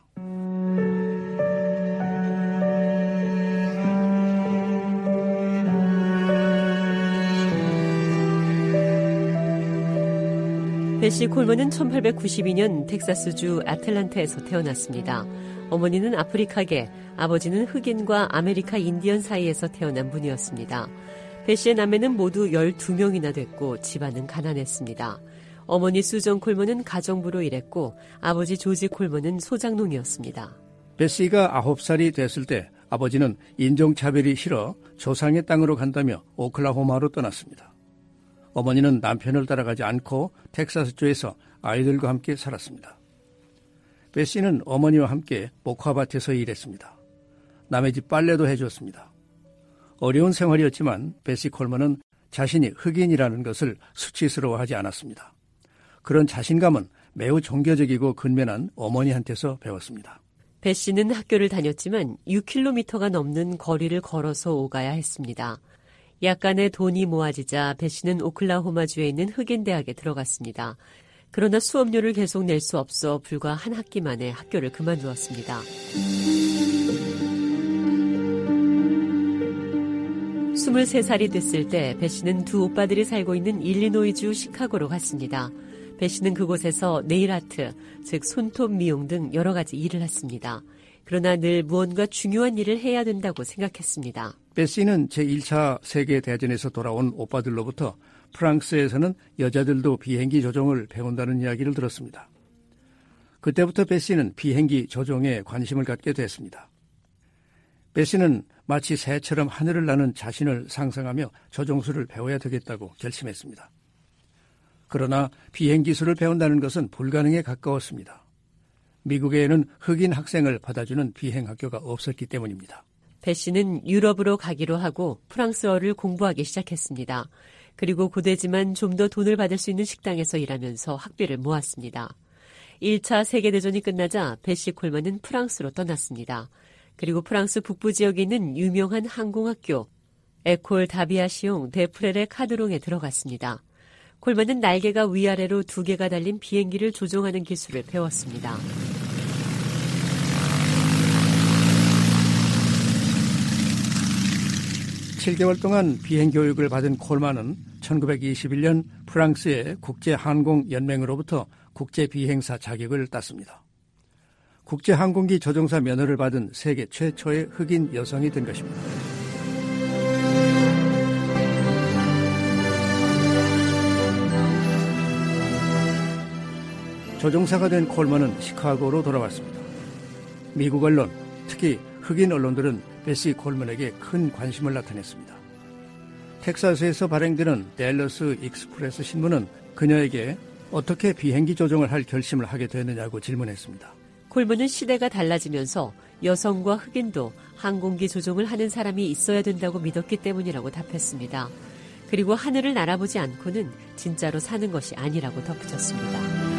Speaker 10: 베시 콜먼은 1892년 텍사스주 애틀랜타에서 태어났습니다. 어머니는 아프리카계, 아버지는 흑인과 아메리카 인디언 사이에서 태어난 분이었습니다. 베시의 남매는 모두 12명이나 됐고 집안은 가난했습니다. 어머니 수전 콜먼은 가정부로 일했고 아버지 조지 콜먼은 소장농이었습니다.
Speaker 13: 베시가 9살이 됐을 때 아버지는 인종차별이 싫어 조상의 땅으로 간다며 오클라호마로 떠났습니다. 어머니는 남편을 따라가지 않고 텍사스주에서 아이들과 함께 살았습니다. 베시는 어머니와 함께 목화밭에서 일했습니다. 남의 집 빨래도 해줬습니다. 어려운 생활이었지만 베시 콜먼은 자신이 흑인이라는 것을 수치스러워하지 않았습니다. 그런 자신감은 매우 종교적이고 근면한 어머니한테서 배웠습니다.
Speaker 10: 베시는 학교를 다녔지만 6km가 넘는 거리를 걸어서 오가야 했습니다. 약간의 돈이 모아지자 베시는 오클라호마주에 있는 흑인 대학에 들어갔습니다. 그러나 수업료를 계속 낼 수 없어 불과 한 학기 만에 학교를 그만두었습니다. 23살이 됐을 때 베시는 두 오빠들이 살고 있는 일리노이주 시카고로 갔습니다. 베시는 그곳에서 네일 아트, 즉 손톱 미용 등 여러 가지 일을 했습니다. 그러나 늘 무언가 중요한 일을 해야 된다고 생각했습니다.
Speaker 13: 베시는 제1차 세계대전에서 돌아온 오빠들로부터 프랑스에서는 여자들도 비행기 조종을 배운다는 이야기를 들었습니다. 그때부터 베시는 비행기 조종에 관심을 갖게 됐습니다. 베시는 마치 새처럼 하늘을 나는 자신을 상상하며 조종술을 배워야 되겠다고 결심했습니다. 그러나 비행기술을 배운다는 것은 불가능에 가까웠습니다. 미국에는 흑인 학생을 받아주는 비행학교가 없었기 때문입니다.
Speaker 10: 베시는 유럽으로 가기로 하고 프랑스어를 공부하기 시작했습니다. 그리고 고되지만 좀 더 돈을 받을 수 있는 식당에서 일하면서 학비를 모았습니다. 1차 세계대전이 끝나자 베시 콜먼은 프랑스로 떠났습니다. 그리고 프랑스 북부 지역에 있는 유명한 항공학교 에콜 다비아시옹 데 프레레 카드롱에 들어갔습니다. 콜먼은 날개가 위아래로 2개가 달린 비행기를 조종하는 기술을 배웠습니다.
Speaker 13: (7개월) 동안 비행교육을 받은 콜먼은 1921년 프랑스의 국제항공연맹으로부터 국제비행사 자격을 땄습니다. 국제항공기 조종사 면허를 받은 세계 최초의 흑인 여성이 된 것입니다. 조종사가 된 콜먼은 시카고로 돌아왔습니다. 미국 언론, 특히 흑인 언론들은 베시 콜먼에게 큰 관심을 나타냈습니다. 텍사스에서 발행되는 댈러스 익스프레스 신문은 그녀에게 어떻게 비행기 조종을 할 결심을 하게 되느냐고 질문했습니다.
Speaker 10: 콜먼은 시대가 달라지면서 여성과 흑인도 항공기 조종을 하는 사람이 있어야 된다고 믿었기 때문이라고 답했습니다. 그리고 하늘을 날아보지 않고는 진짜로 사는 것이 아니라고 덧붙였습니다.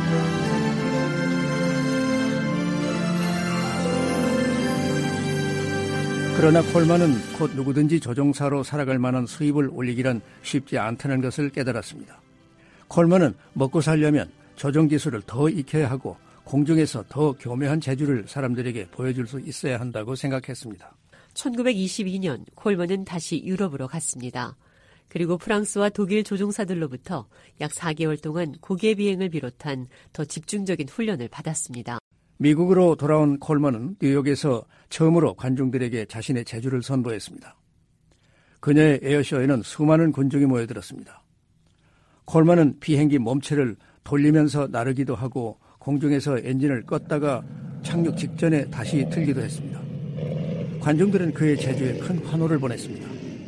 Speaker 13: 그러나 콜먼은 곧 누구든지 조종사로 살아갈 만한 수입을 올리기란 쉽지 않다는 것을 깨달았습니다. 콜먼은 먹고 살려면 조종 기술을 더 익혀야 하고 공중에서 더 교묘한 재주를 사람들에게 보여줄 수 있어야 한다고 생각했습니다.
Speaker 10: 1922년 콜먼은 다시 유럽으로 갔습니다. 그리고 프랑스와 독일 조종사들로부터 약 4개월 동안 고개 비행을 비롯한 더 집중적인 훈련을 받았습니다.
Speaker 13: 미국으로 돌아온 콜먼은 뉴욕에서 처음으로 관중들에게 자신의 재주를 선보였습니다. 그녀의 에어쇼에는 수많은 군중이 모여들었습니다. 콜먼은 비행기 몸체를 돌리면서 나르기도 하고 공중에서 엔진을 껐다가 착륙 직전에 다시 틀기도 했습니다. 관중들은 그의 재주에 큰 환호를 보냈습니다.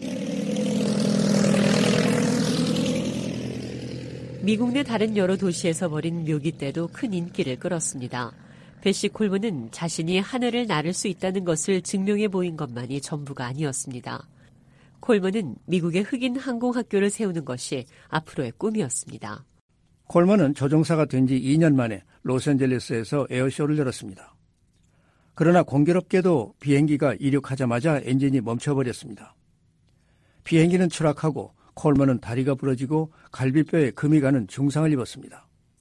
Speaker 10: 미국 내 다른 여러 도시에서 벌인 묘기 때도 큰 인기를 끌었습니다. 베시 콜먼은 자신이 하늘을 나를 수 있다는 것을 증명해 보인 것만이 전부가 아니었습니다. 콜먼은 미국의 흑인 항공학교를 세우는 것이 앞으로의 꿈이었습니다.
Speaker 13: 콜먼은 조종사가 된 지 2년 만에 로스앤젤레스에서 에어쇼를 열었습니다. 그러나 공교롭게도 비행기가 이륙하자마자 엔진이 멈춰버렸습니다. 비행기는 추락하고 콜먼은 다리가 부러지고 갈비뼈에 금이 가는 중상을 입었습니다.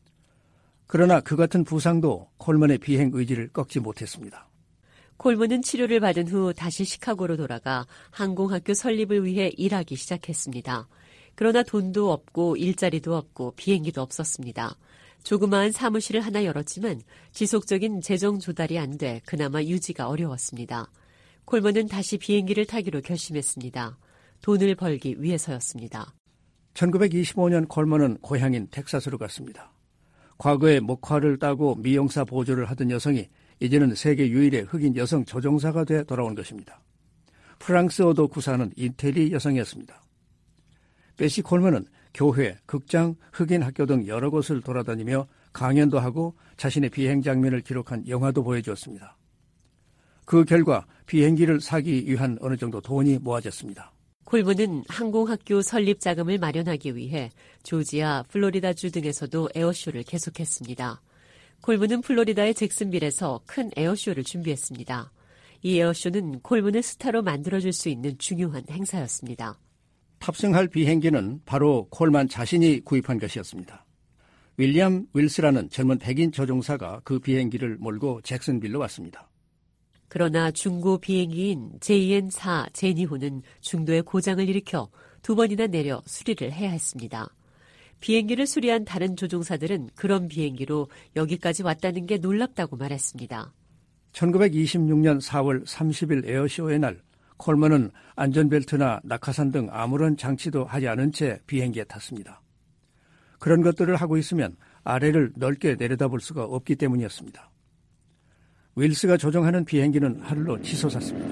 Speaker 13: 그러나 그 같은 부상도 콜먼의 비행 의지를 꺾지 못했습니다.
Speaker 10: 콜먼은 치료를 받은 후 다시 시카고로 돌아가 항공학교 설립을 위해 일하기 시작했습니다. 그러나 돈도 없고 일자리도 없고 비행기도 없었습니다. 조그마한 사무실을 하나 열었지만 지속적인 재정 조달이 안 돼 그나마 유지가 어려웠습니다. 콜먼은 다시 비행기를 타기로 결심했습니다. 돈을 벌기 위해서였습니다.
Speaker 13: 1925년 콜먼은 고향인 텍사스로 갔습니다. 과거에 목화를 따고 미용사 보조를 하던 여성이 이제는 세계 유일의 흑인 여성 조종사가 돼 돌아온 것입니다. 프랑스어도 구사하는 인텔리 여성이었습니다. 베시 콜먼은 교회, 극장, 흑인 학교 등 여러 곳을 돌아다니며 강연도 하고 자신의 비행 장면을 기록한 영화도 보여주었습니다. 그 결과 비행기를 사기 위한 어느 정도 돈이 모아졌습니다.
Speaker 10: 콜먼은 항공학교 설립 자금을 마련하기 위해 조지아, 플로리다주 등에서도 에어쇼를 계속했습니다. 콜먼은 플로리다의 잭슨빌에서 큰 에어쇼를 준비했습니다. 이 에어쇼는 콜먼을 스타로 만들어줄 수 있는 중요한 행사였습니다.
Speaker 13: 탑승할 비행기는 바로 콜만 자신이 구입한 것이었습니다. 윌리엄 윌스라는 젊은 백인 조종사가 그 비행기를 몰고 잭슨빌로 왔습니다.
Speaker 10: 그러나 중고 비행기인 JN4 제니호는 중도에 고장을 일으켜 2번이나 내려 수리를 해야 했습니다. 비행기를 수리한 다른 조종사들은 그런 비행기로 여기까지 왔다는 게 놀랍다고 말했습니다.
Speaker 13: 1926년 4월 30일 에어쇼의 날 콜먼은 안전벨트나 낙하산 등 아무런 장치도 하지 않은 채 비행기에 탔습니다. 그런 것들을 하고 있으면 아래를 넓게 내려다볼 수가 없기 때문이었습니다. 윌스가 조종하는 비행기는 하늘로 치솟았습니다.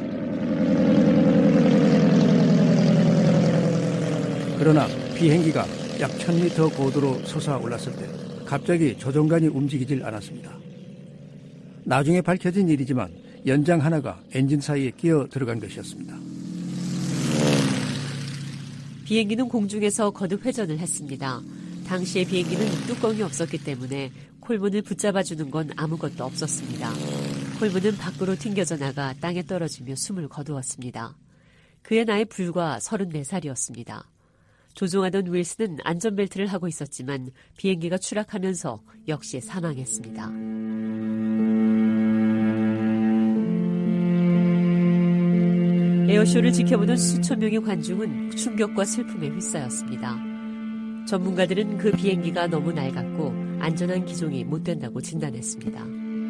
Speaker 13: 그러나 비행기가 약 1000m 고도로 솟아올랐을 때 갑자기 조종관이 움직이질 않았습니다. 나중에 밝혀진 일이지만 연장 하나가 엔진 사이에 끼어 들어간 것이었습니다.
Speaker 10: 비행기는 공중에서 거듭 회전을 했습니다. 당시의 비행기는 뚜껑이 없었기 때문에 콜먼을 붙잡아주는 건 아무것도 없었습니다. 콜먼은 밖으로 튕겨져 나가 땅에 떨어지며 숨을 거두었습니다. 그의 나이 불과 34살이었습니다. 조종하던 윌스는 안전벨트를 하고 있었지만 비행기가 추락하면서 역시 사망했습니다. 에어쇼를 지켜보던 수천 명의 관중은 충격과 슬픔에 휩싸였습니다. 전문가들은 그 비행기가 너무 낡았고 안전한 기종이 못 된다고 진단했습니다.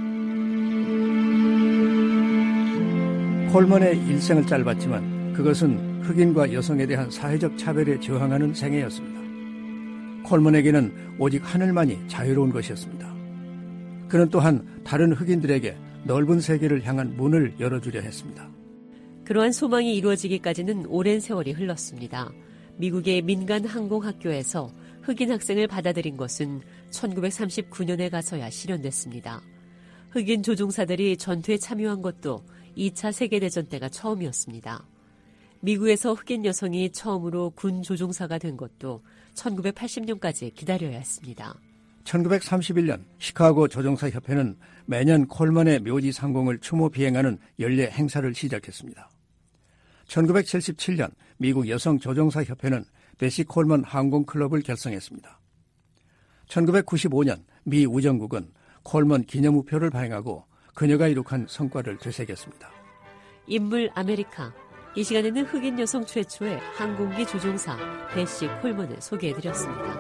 Speaker 13: 콜먼의 일생은 짧았지만 그것은 흑인과 여성에 대한 사회적 차별에 저항하는 생애였습니다. 콜먼에게는 오직 하늘만이 자유로운 것이었습니다. 그는 또한 다른 흑인들에게 넓은 세계를 향한 문을 열어주려 했습니다.
Speaker 10: 그러한 소망이 이루어지기까지는 오랜 세월이 흘렀습니다. 미국의 민간 항공학교에서 흑인 학생을 받아들인 것은 1939년에 가서야 실현됐습니다. 흑인 조종사들이 전투에 참여한 것도 2차 세계대전 때가 처음이었습니다. 미국에서 흑인 여성이 처음으로 군 조종사가 된 것도 1980년까지 기다려야 했습니다.
Speaker 13: 1931년 시카고 조종사협회는 매년 콜먼의 묘지 상공을 추모 비행하는 연례 행사를 시작했습니다. 1977년 미국 여성 조종사협회는 베시 콜먼 항공클럽을 결성했습니다. 1995년 미 우정국은 콜먼 기념우표를 발행하고 그녀가 이룩한 성과를 되새겼습니다.
Speaker 10: 인물 아메리카. 이 시간에는 흑인 여성 최초의 항공기 조종사 베시 콜먼을 소개해드렸습니다.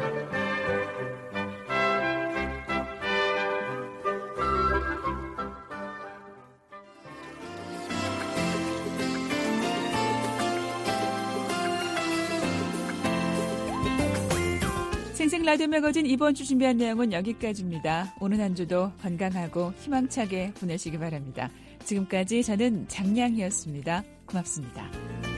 Speaker 3: 생생 라디오 매거진 이번 주 준비한 내용은 여기까지입니다. 오늘 한 주도 건강하고 희망차게 보내시기 바랍니다. 지금까지 저는 장량희였습니다. 고맙습니다.